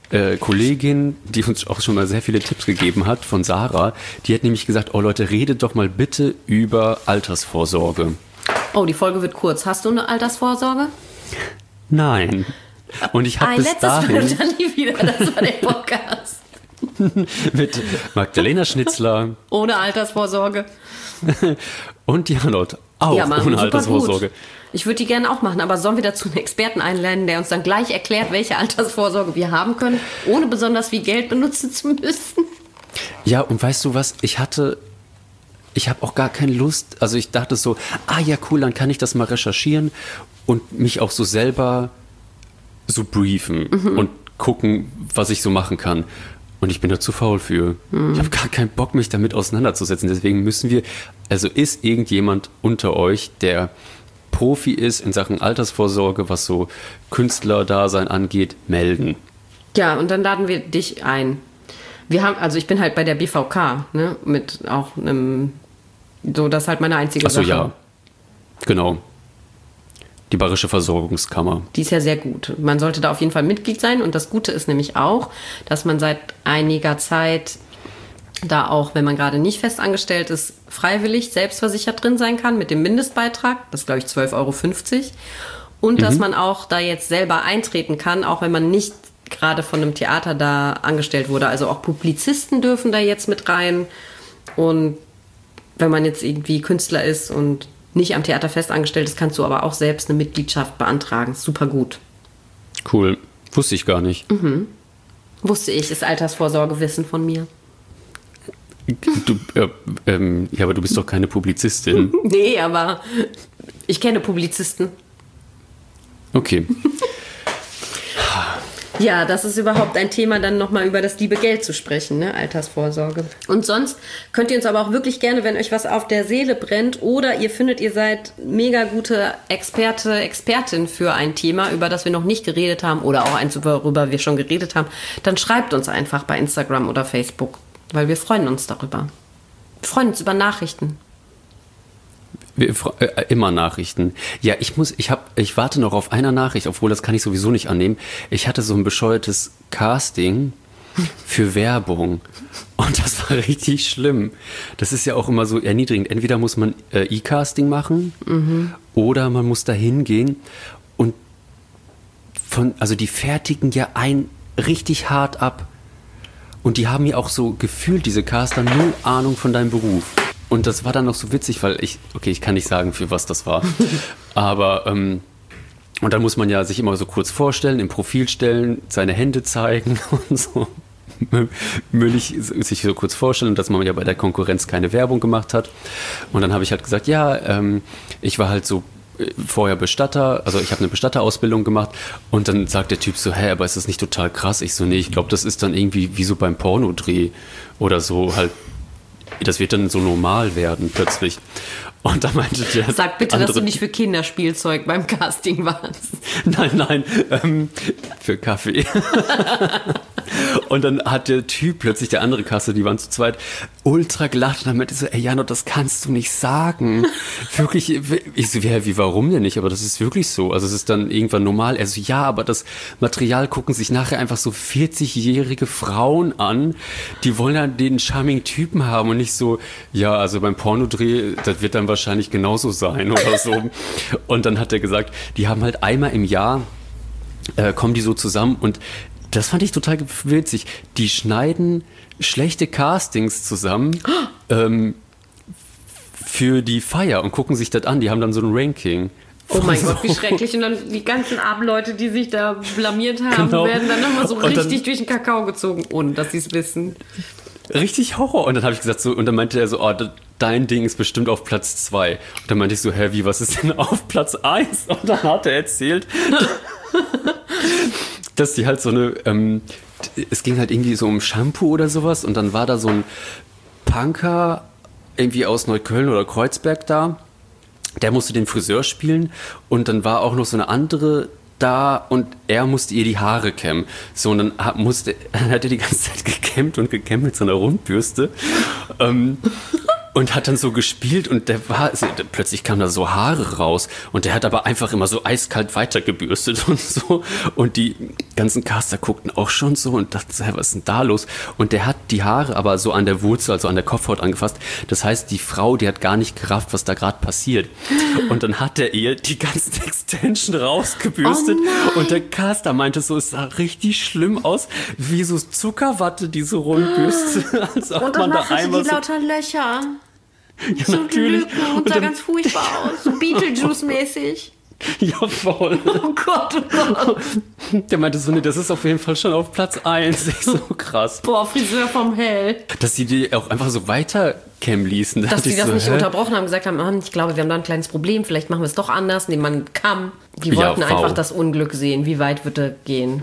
[SPEAKER 2] äh, Kollegin, die uns auch schon mal sehr viele Tipps gegeben hat, von Sarah, die hat nämlich gesagt, oh Leute, redet doch mal bitte über Altersvorsorge.
[SPEAKER 3] Oh, die Folge wird kurz. Hast du eine Altersvorsorge?
[SPEAKER 2] Nein. Und ich habe
[SPEAKER 3] Ein
[SPEAKER 2] bis
[SPEAKER 3] letztes
[SPEAKER 2] dahin...
[SPEAKER 3] Mal und dann nie wieder, das war der Podcast.
[SPEAKER 2] mit Magdalena Schnitzler.
[SPEAKER 3] Ohne Altersvorsorge.
[SPEAKER 2] Und Janot, auch
[SPEAKER 3] Ja, Mann,
[SPEAKER 2] ohne
[SPEAKER 3] super
[SPEAKER 2] Altersvorsorge.
[SPEAKER 3] gut. Ich würde die gerne auch machen, aber sollen wir dazu einen Experten einladen, der uns dann gleich erklärt, welche Altersvorsorge wir haben können, ohne besonders viel Geld benutzen zu müssen?
[SPEAKER 2] Ja, und weißt du was, ich hatte... Ich habe auch gar keine Lust, also ich dachte so, ah ja cool, dann kann ich das mal recherchieren und mich auch so selber so briefen mhm. und gucken, was ich so machen kann. Und ich bin da zu faul für. Mhm. Ich habe gar keinen Bock, mich damit auseinanderzusetzen. Deswegen müssen wir, also ist irgendjemand unter euch, der Profi ist in Sachen Altersvorsorge, was so Künstlerdasein angeht, melden.
[SPEAKER 3] Ja, und dann laden wir dich ein. Wir haben, also ich bin halt bei der B V K, ne, mit auch einem, so, das ist halt meine einzige
[SPEAKER 2] Ach so,
[SPEAKER 3] Sache.
[SPEAKER 2] ja, genau. Die Bayerische Versorgungskammer.
[SPEAKER 3] Die ist ja sehr gut. Man sollte da auf jeden Fall Mitglied sein. Und das Gute ist nämlich auch, dass man seit einiger Zeit da auch, wenn man gerade nicht festangestellt ist, freiwillig selbstversichert drin sein kann mit dem Mindestbeitrag. Das ist, glaube ich, zwölf Euro fünfzig. Und mhm. dass man auch da jetzt selber eintreten kann, auch wenn man nicht gerade von einem Theater da angestellt wurde. Also auch Publizisten dürfen da jetzt mit rein. Und wenn man jetzt irgendwie Künstler ist und nicht am Theater fest angestellt ist, kannst du aber auch selbst eine Mitgliedschaft beantragen. Super gut.
[SPEAKER 2] Cool. Wusste ich gar nicht.
[SPEAKER 3] Mhm. Wusste ich, ist Altersvorsorgewissen von mir.
[SPEAKER 2] Du, äh, ähm, ja, aber du bist doch keine Publizistin.
[SPEAKER 3] Nee, aber ich kenne Publizisten.
[SPEAKER 2] Okay.
[SPEAKER 3] Ja, das ist überhaupt ein Thema, dann nochmal über das liebe Geld zu sprechen, ne? Altersvorsorge. Und sonst könnt ihr uns aber auch wirklich gerne, wenn euch was auf der Seele brennt oder ihr findet, ihr seid mega gute Experte, Expertin für ein Thema, über das wir noch nicht geredet haben oder auch eins, worüber wir schon geredet haben, dann schreibt uns einfach bei Instagram oder Facebook, weil wir freuen uns darüber. Wir freuen uns über Nachrichten.
[SPEAKER 2] Wir, äh, immer Nachrichten. Ja, ich muss, ich hab, ich warte noch auf eine Nachricht, obwohl das kann ich sowieso nicht annehmen. Ich hatte so ein bescheuertes Casting für Werbung und das war richtig schlimm. Das ist ja auch immer so erniedrigend. Entweder muss man äh, E-Casting machen mhm. oder man muss da hingehen und von, also die fertigen ja einen richtig hart ab und die haben ja auch so gefühlt, diese Caster, null Ahnung von deinem Beruf. Und das war dann noch so witzig, weil ich, okay, ich kann nicht sagen, für was das war, aber, ähm, und dann muss man ja sich immer so kurz vorstellen, im Profil stellen, seine Hände zeigen und so, müllig sich so kurz vorstellen, dass man ja bei der Konkurrenz keine Werbung gemacht hat. Und dann habe ich halt gesagt, ja, ähm, ich war halt so vorher Bestatter, also ich habe eine Bestatterausbildung gemacht und dann sagt der Typ so, hä, aber ist das nicht total krass? Ich so, nee, ich glaube, das ist dann irgendwie wie so beim Pornodreh oder so halt. Das wird dann so normal werden plötzlich. Und da meinte der
[SPEAKER 3] Sag bitte,
[SPEAKER 2] andere,
[SPEAKER 3] dass du nicht für Kinderspielzeug beim Casting warst.
[SPEAKER 2] Nein, nein, ähm, für Kaffee. Und dann hat der Typ plötzlich, der andere Kasse, die waren zu zweit, ultra gelacht und dann meinte so, ey Janot, das kannst du nicht sagen. Wirklich, ich so, ja, wie, warum denn nicht? Aber das ist wirklich so. Also es ist dann irgendwann normal. Er so, ja, aber das Material gucken sich nachher einfach so vierzigjährige Frauen an, die wollen dann den charming Typen haben und nicht so, ja, also beim Pornodreh, das wird dann wahrscheinlich genauso sein oder so. Und dann hat er gesagt, die haben halt einmal im Jahr, äh, kommen die so zusammen und das fand ich total witzig. Die schneiden schlechte Castings zusammen ähm, für die Feier und gucken sich das an. Die haben dann so ein Ranking.
[SPEAKER 3] Oh mein so. Gott, wie schrecklich. Und dann die ganzen armen Leute, die sich da blamiert haben, genau. werden dann nochmal so und richtig dann, durch den Kakao gezogen, ohne dass sie es wissen.
[SPEAKER 2] Richtig Horror. Und dann habe ich gesagt, so, und dann meinte er so, oh, dein Ding ist bestimmt auf Platz zwei. Und dann meinte ich so, hä, wie, was ist denn auf Platz eins? Und dann hat er erzählt, dass die halt so eine, ähm, es ging halt irgendwie so um Shampoo oder sowas und dann war da so ein Punker irgendwie aus Neukölln oder Kreuzberg da, der musste den Friseur spielen und dann war auch noch so eine andere da und er musste ihr die Haare kämmen. So, und dann hat, musste, dann hat er die ganze Zeit gekämmt und gekämmt mit so einer Rundbürste. ähm, Und hat dann so gespielt und der war, also plötzlich kamen da so Haare raus und der hat aber einfach immer so eiskalt weitergebürstet und so. Und die ganzen Caster guckten auch schon so und dachten, hey, was ist denn da los? Und der hat die Haare aber so an der Wurzel, also an der Kopfhaut angefasst. Das heißt, die Frau, die hat gar nicht gerafft, was da gerade passiert. Und dann hat er ihr die ganzen Extension rausgebürstet.
[SPEAKER 3] Oh
[SPEAKER 2] und der Caster meinte so, es sah richtig schlimm aus, wie so Zuckerwatte, die so rumbürstet. Als ob
[SPEAKER 3] Und dann
[SPEAKER 2] man da
[SPEAKER 3] machen
[SPEAKER 2] einmal
[SPEAKER 3] die
[SPEAKER 2] so,
[SPEAKER 3] lauter Löcher.
[SPEAKER 2] ja,
[SPEAKER 3] So
[SPEAKER 2] natürlich.
[SPEAKER 3] Lücken und
[SPEAKER 2] Und
[SPEAKER 3] sah
[SPEAKER 2] dann,
[SPEAKER 3] ganz furchtbar aus. So Beetlejuice-mäßig.
[SPEAKER 2] ja, voll.
[SPEAKER 3] Oh Gott, oh Gott.
[SPEAKER 2] Der meinte so, nee, das ist auf jeden Fall schon auf Platz eins. Ich so, krass.
[SPEAKER 3] Boah, Friseur vom Hell.
[SPEAKER 2] Dass sie die auch einfach so weiterkämmen ließen. Da
[SPEAKER 3] Dass
[SPEAKER 2] dachte
[SPEAKER 3] die
[SPEAKER 2] ich
[SPEAKER 3] das
[SPEAKER 2] so,
[SPEAKER 3] nicht
[SPEAKER 2] hä?
[SPEAKER 3] unterbrochen haben, gesagt haben, ah, ich glaube, wir haben da ein kleines Problem, vielleicht machen wir es doch anders, nehmen wir einen Kamm. Die
[SPEAKER 2] Ja,
[SPEAKER 3] wollten
[SPEAKER 2] V.
[SPEAKER 3] einfach das Unglück sehen. Wie weit wird er gehen?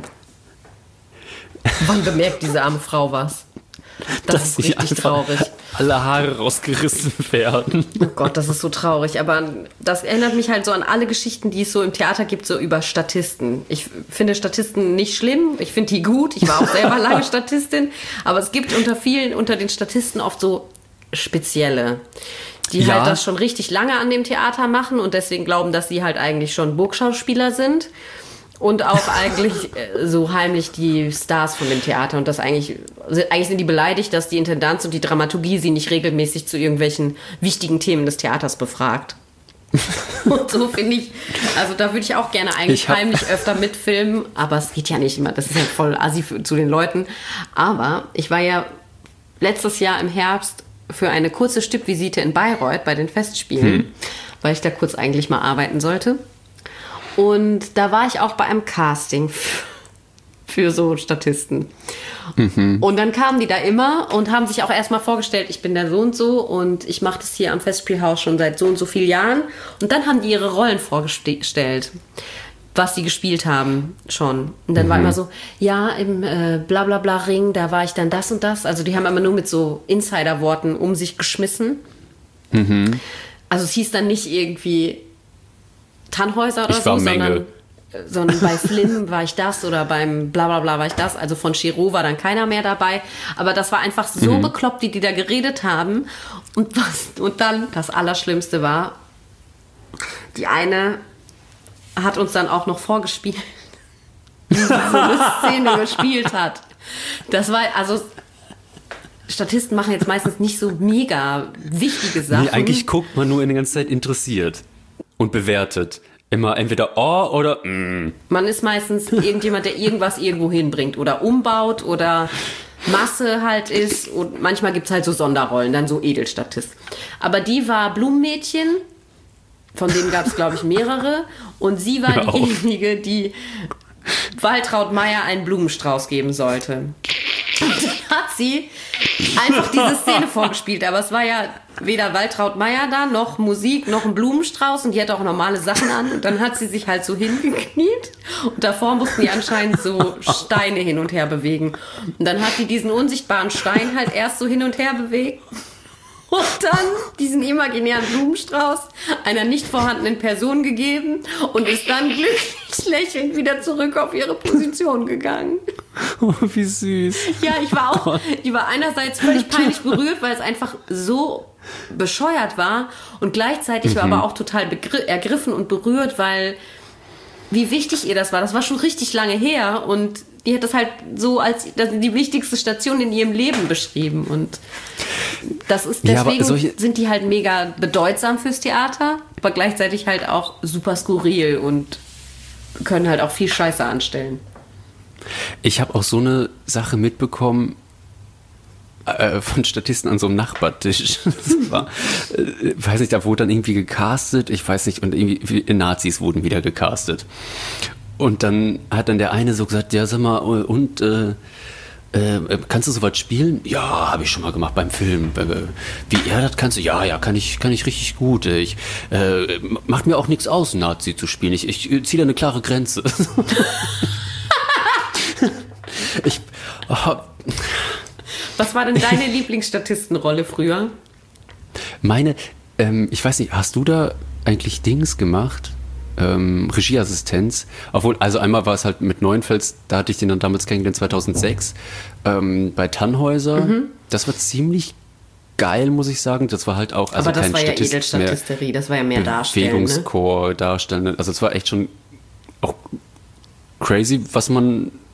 [SPEAKER 3] Wann bemerkt diese arme Frau was? Das
[SPEAKER 2] Dass
[SPEAKER 3] ist
[SPEAKER 2] sie
[SPEAKER 3] richtig
[SPEAKER 2] einfach
[SPEAKER 3] traurig.
[SPEAKER 2] alle Haare rausgerissen werden.
[SPEAKER 3] Oh Gott, das ist so traurig. Aber das erinnert mich halt so an alle Geschichten, die es so im Theater gibt, so über Statisten. Ich finde Statisten nicht schlimm. Ich finde die gut. Ich war auch selber lange Statistin. Aber es gibt unter vielen, unter den Statisten oft so spezielle, die
[SPEAKER 2] Ja.
[SPEAKER 3] halt das schon richtig lange an dem Theater machen und deswegen glauben, dass sie halt eigentlich schon Burgschauspieler sind. Und auch eigentlich äh, so heimlich die Stars von dem Theater. Und das eigentlich, also eigentlich sind die beleidigt, dass die Intendanz und die Dramaturgie sie nicht regelmäßig zu irgendwelchen wichtigen Themen des Theaters befragt. Und so finde ich, also da würde ich auch gerne eigentlich
[SPEAKER 2] Ich hab-
[SPEAKER 3] heimlich öfter mitfilmen. Aber es geht ja nicht immer, das ist ja voll assi für, zu den Leuten. Aber ich war ja letztes Jahr im Herbst für eine kurze Stippvisite in Bayreuth bei den Festspielen,
[SPEAKER 2] Hm.
[SPEAKER 3] weil ich da kurz eigentlich mal arbeiten sollte. Und da war ich auch bei einem Casting f- für so Statisten. Und dann kamen die da immer und haben sich auch erstmal vorgestellt, ich bin der so und so und ich mache das hier am Festspielhaus schon seit so und so vielen Jahren. Und dann haben die ihre Rollen vorgestellt, was sie gespielt haben schon. Und dann war immer so, ja, im äh, Blablabla-Ring, da war ich dann das und das. Also die haben immer nur mit so Insider-Worten um sich geschmissen. Also es hieß dann nicht irgendwie Tannhäuser oder
[SPEAKER 2] Ich war
[SPEAKER 3] so,
[SPEAKER 2] Menge.
[SPEAKER 3] sondern, äh, sondern bei Flim war ich das oder beim Blablabla war ich das. Also von Chiro war dann keiner mehr dabei. Aber das war einfach so bekloppt, wie die da geredet haben. Und, was, und dann, das Allerschlimmste war, die eine hat uns dann auch noch vorgespielt, wie sie so eine Szene gespielt hat. Das war, also Statisten machen jetzt meistens nicht so mega wichtige Sachen.
[SPEAKER 2] Nee, eigentlich guckt man nur in der ganzen Zeit interessiert und bewertet. Immer entweder oh oder mm.
[SPEAKER 3] Man ist meistens irgendjemand, der irgendwas irgendwo hinbringt oder umbaut oder Masse halt ist. Und manchmal gibt es halt so Sonderrollen, dann so Edelstatist. Aber die war Blumenmädchen, von denen gab es, glaube ich, mehrere. Und sie war
[SPEAKER 2] Hör auf.
[SPEAKER 3] diejenige, die Waltraud Meier einen Blumenstrauß geben sollte. Und dann hat sie einfach diese Szene vorgespielt. Aber es war ja weder Waltraud Meier da, noch Musik, noch ein Blumenstrauß. Und die hatte auch normale Sachen an. Und dann hat sie sich halt so hingekniet. Und davor mussten die anscheinend so Steine hin und her bewegen. Und dann hat die diesen unsichtbaren Stein halt erst so hin und her bewegt. Und dann diesen imaginären Blumenstrauß einer nicht vorhandenen Person gegeben und ist dann glücklich lächelnd wieder zurück auf ihre Position gegangen.
[SPEAKER 2] Oh, wie süß.
[SPEAKER 3] Ja, ich war auch, ich war einerseits völlig peinlich berührt, weil es einfach so bescheuert war und gleichzeitig war aber auch total begr- ergriffen und berührt, weil wie wichtig ihr das war. Das war schon richtig lange her und die hat das halt so als das die wichtigste Station in ihrem Leben beschrieben und das ist
[SPEAKER 2] Ja, aber
[SPEAKER 3] deswegen
[SPEAKER 2] solche-
[SPEAKER 3] sind die halt mega bedeutsam fürs Theater, aber gleichzeitig halt auch super skurril und können halt auch viel Scheiße anstellen.
[SPEAKER 2] Ich habe auch so eine Sache mitbekommen äh, von Statisten an so einem Nachbartisch. Das war, äh, weiß nicht, da wurde dann irgendwie gecastet, ich weiß nicht, und irgendwie wie- Nazis wurden wieder gecastet. Und dann hat dann der eine so gesagt, ja, sag mal, und äh, äh, kannst du sowas spielen? Ja, habe ich schon mal gemacht beim Film. Äh, Wie er das kannst du? Ja, ja, kann ich, kann ich richtig gut. Ich äh, macht mir auch nichts aus, Nazi zu spielen. Ich, ich ziehe da eine klare Grenze. ich, oh,
[SPEAKER 3] Was war denn deine Lieblingsstatistenrolle früher?
[SPEAKER 2] meine, ähm, ich weiß nicht, hast du da eigentlich Dings gemacht? Ähm, Regieassistenz. Obwohl, also einmal war es halt mit Neuenfels, da hatte ich den dann damals kennengelernt, zweitausendsechs, ähm, bei Tannhäuser. Das war ziemlich geil, muss ich sagen. Das war halt auch, also
[SPEAKER 3] Aber das
[SPEAKER 2] kein
[SPEAKER 3] war ja
[SPEAKER 2] Statist mehr,
[SPEAKER 3] Edelstatisterie, das war ja mehr Darstellen. Ne?
[SPEAKER 2] Bewegungschor darstellen. Also es war echt schon auch crazy, was man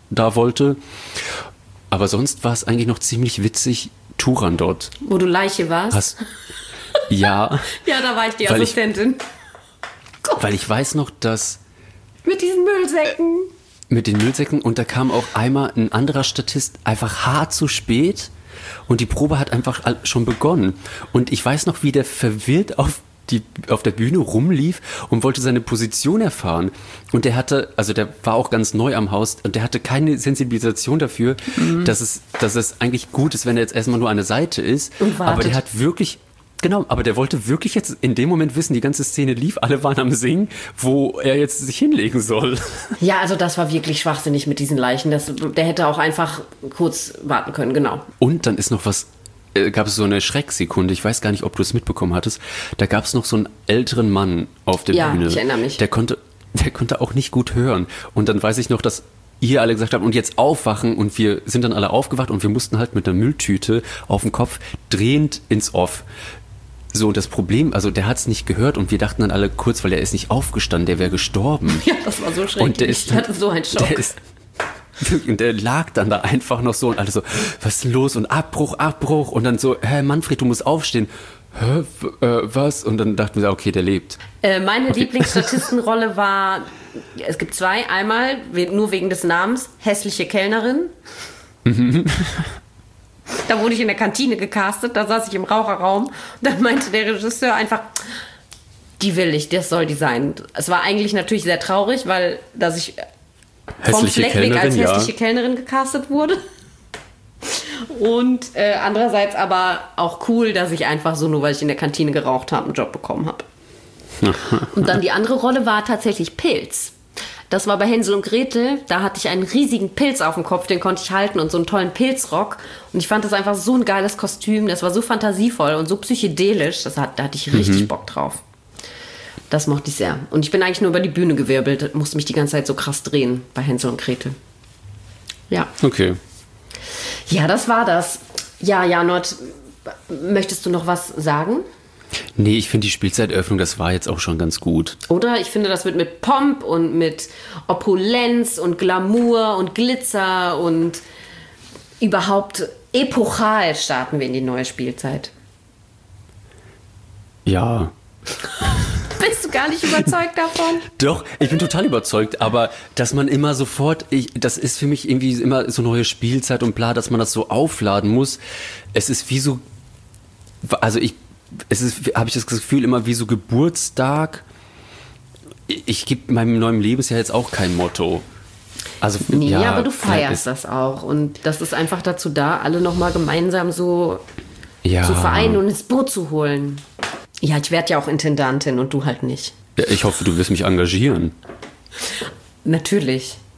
[SPEAKER 2] da wollte. Aber sonst war es eigentlich noch ziemlich witzig, Turandot.
[SPEAKER 3] Wo du Leiche warst?
[SPEAKER 2] Hast, ja.
[SPEAKER 3] Ja, da war ich die
[SPEAKER 2] weil
[SPEAKER 3] Assistentin.
[SPEAKER 2] Ich, weil ich weiß noch, dass...
[SPEAKER 3] Mit diesen Müllsäcken.
[SPEAKER 2] Mit den Müllsäcken. Und da kam auch einmal ein anderer Statist einfach hart zu spät. Und die Probe hat einfach schon begonnen. Und ich weiß noch, wie der verwirrt auf, die, auf der Bühne rumlief und wollte seine Position erfahren. Und der hatte, also der war auch ganz neu am Haus und der hatte keine Sensibilisation dafür, mhm. dass es, dass es eigentlich gut ist, wenn er jetzt erstmal nur an der Seite ist.
[SPEAKER 3] Und wartet.
[SPEAKER 2] Aber der hat wirklich... Genau, aber der wollte wirklich jetzt in dem Moment wissen, die ganze Szene lief, alle waren am Singen, wo er jetzt sich hinlegen soll.
[SPEAKER 3] Ja, also das war wirklich schwachsinnig mit diesen Leichen. Das, der hätte auch einfach kurz warten können, genau.
[SPEAKER 2] Und dann ist noch was, äh, gab es so eine Schrecksekunde, ich weiß gar nicht, ob du es mitbekommen hattest, da gab es noch so einen älteren Mann auf der
[SPEAKER 3] ja,
[SPEAKER 2] Bühne.
[SPEAKER 3] Ja, ich erinnere mich.
[SPEAKER 2] Der konnte, der konnte auch nicht gut hören. Und dann weiß ich noch, dass ihr alle gesagt habt, und jetzt aufwachen, und wir sind dann alle aufgewacht und wir mussten halt mit einer Mülltüte auf dem Kopf drehend ins Off. So, und das Problem, also der hat es nicht gehört und wir dachten dann alle kurz, weil der ist nicht aufgestanden, der wäre gestorben.
[SPEAKER 3] Ja, das war so schrecklich.
[SPEAKER 2] Und der ist,
[SPEAKER 3] ich hatte so einen Schock.
[SPEAKER 2] Der, ist, der lag dann da einfach noch so und alle so, was ist denn los? Und Abbruch, Abbruch. Und dann so, hä, Manfred, du musst aufstehen. Hä, w- äh, was? Und dann dachten wir, okay, der lebt.
[SPEAKER 3] Äh, meine
[SPEAKER 2] okay.
[SPEAKER 3] Lieblingsstatistenrolle war, es gibt zwei. Einmal, nur wegen des Namens, hässliche Kellnerin. Mhm. Da wurde ich in der Kantine gecastet, da saß ich im Raucherraum und dann meinte der Regisseur einfach, die will ich, das soll die sein. Es war eigentlich natürlich sehr traurig, weil dass ich vom
[SPEAKER 2] hässliche
[SPEAKER 3] Fleck weg als
[SPEAKER 2] ja.
[SPEAKER 3] hässliche Kellnerin gecastet wurde. Und äh, andererseits aber auch cool, dass ich einfach so, nur weil ich in der Kantine geraucht habe, einen Job bekommen habe. Und dann die andere Rolle war tatsächlich Pilz. Das war bei Hänsel und Gretel, da hatte ich einen riesigen Pilz auf dem Kopf, den konnte ich halten und so einen tollen Pilzrock. Und ich fand das einfach so ein geiles Kostüm, das war so fantasievoll und so psychedelisch, das hat, da hatte ich richtig mhm. Bock drauf. Das mochte ich sehr. Und ich bin eigentlich nur über die Bühne gewirbelt, musste mich die ganze Zeit so krass drehen bei Hänsel und Gretel. Ja.
[SPEAKER 2] Okay.
[SPEAKER 3] Ja, das war das. Ja, Janot, möchtest du noch was sagen?
[SPEAKER 2] Nee, ich finde die Spielzeiteröffnung, das war jetzt auch schon ganz gut.
[SPEAKER 3] Oder? Ich finde, das wird mit Pomp und mit Opulenz und Glamour und Glitzer und überhaupt epochal starten wir in die neue Spielzeit.
[SPEAKER 2] Ja.
[SPEAKER 3] Bist du gar nicht überzeugt davon?
[SPEAKER 2] Doch, ich bin total überzeugt, aber dass man immer sofort, ich, das ist für mich irgendwie immer so neue Spielzeit und bla, dass man das so aufladen muss. Es ist wie so, also ich Es ist, habe ich das Gefühl, immer wie so Geburtstag. Ich gebe meinem neuen Lebensjahr jetzt auch kein Motto. Also,
[SPEAKER 3] nee,
[SPEAKER 2] ja,
[SPEAKER 3] aber du feierst das auch. Und das ist einfach dazu da, alle nochmal gemeinsam so
[SPEAKER 2] ja.
[SPEAKER 3] zu vereinen und ins Boot zu holen. Ja, ich werde ja auch Intendantin und du halt nicht.
[SPEAKER 2] Ja, ich hoffe, du wirst mich engagieren.
[SPEAKER 3] Natürlich.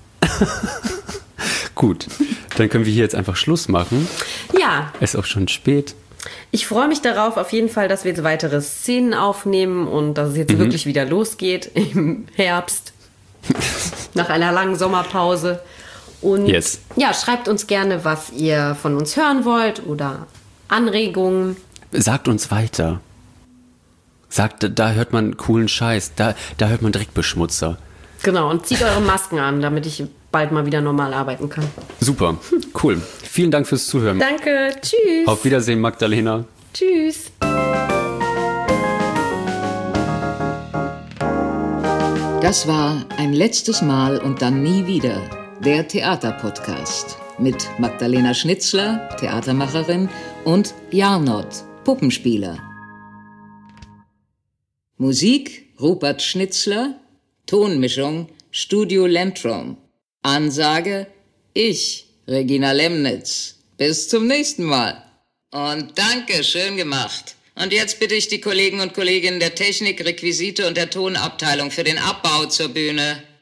[SPEAKER 2] Gut, dann können wir hier jetzt einfach Schluss machen.
[SPEAKER 3] Ja.
[SPEAKER 2] Es ist auch schon spät.
[SPEAKER 3] Ich freue mich darauf auf jeden Fall, dass wir jetzt weitere Szenen aufnehmen und dass es jetzt mhm. wirklich wieder losgeht im Herbst. Nach einer langen Sommerpause. Und
[SPEAKER 2] yes.
[SPEAKER 3] ja, schreibt uns gerne, was ihr von uns hören wollt oder Anregungen.
[SPEAKER 2] Sagt uns weiter. Sagt, da hört man coolen Scheiß. Da, da hört man Dreckbeschmutzer.
[SPEAKER 3] Genau, und zieht eure Masken an, damit ich bald mal wieder normal arbeiten kann.
[SPEAKER 2] Super, cool. Vielen Dank fürs Zuhören.
[SPEAKER 3] Danke, tschüss.
[SPEAKER 2] Auf Wiedersehen, Magdalena.
[SPEAKER 3] Tschüss.
[SPEAKER 1] Das war Ein letztes Mal und dann nie wieder, der Theaterpodcast mit Magdalena Schnitzler, Theatermacherin, und Jarnot, Puppenspieler. Musik Rupert Schnitzler, Tonmischung Studio Lentrum. Ansage ich, Regina Lemnitz. Bis zum nächsten Mal. Und danke, schön gemacht. Und jetzt bitte ich die Kollegen und Kolleginnen der Technik, Requisite und der Tonabteilung für den Abbau zur Bühne.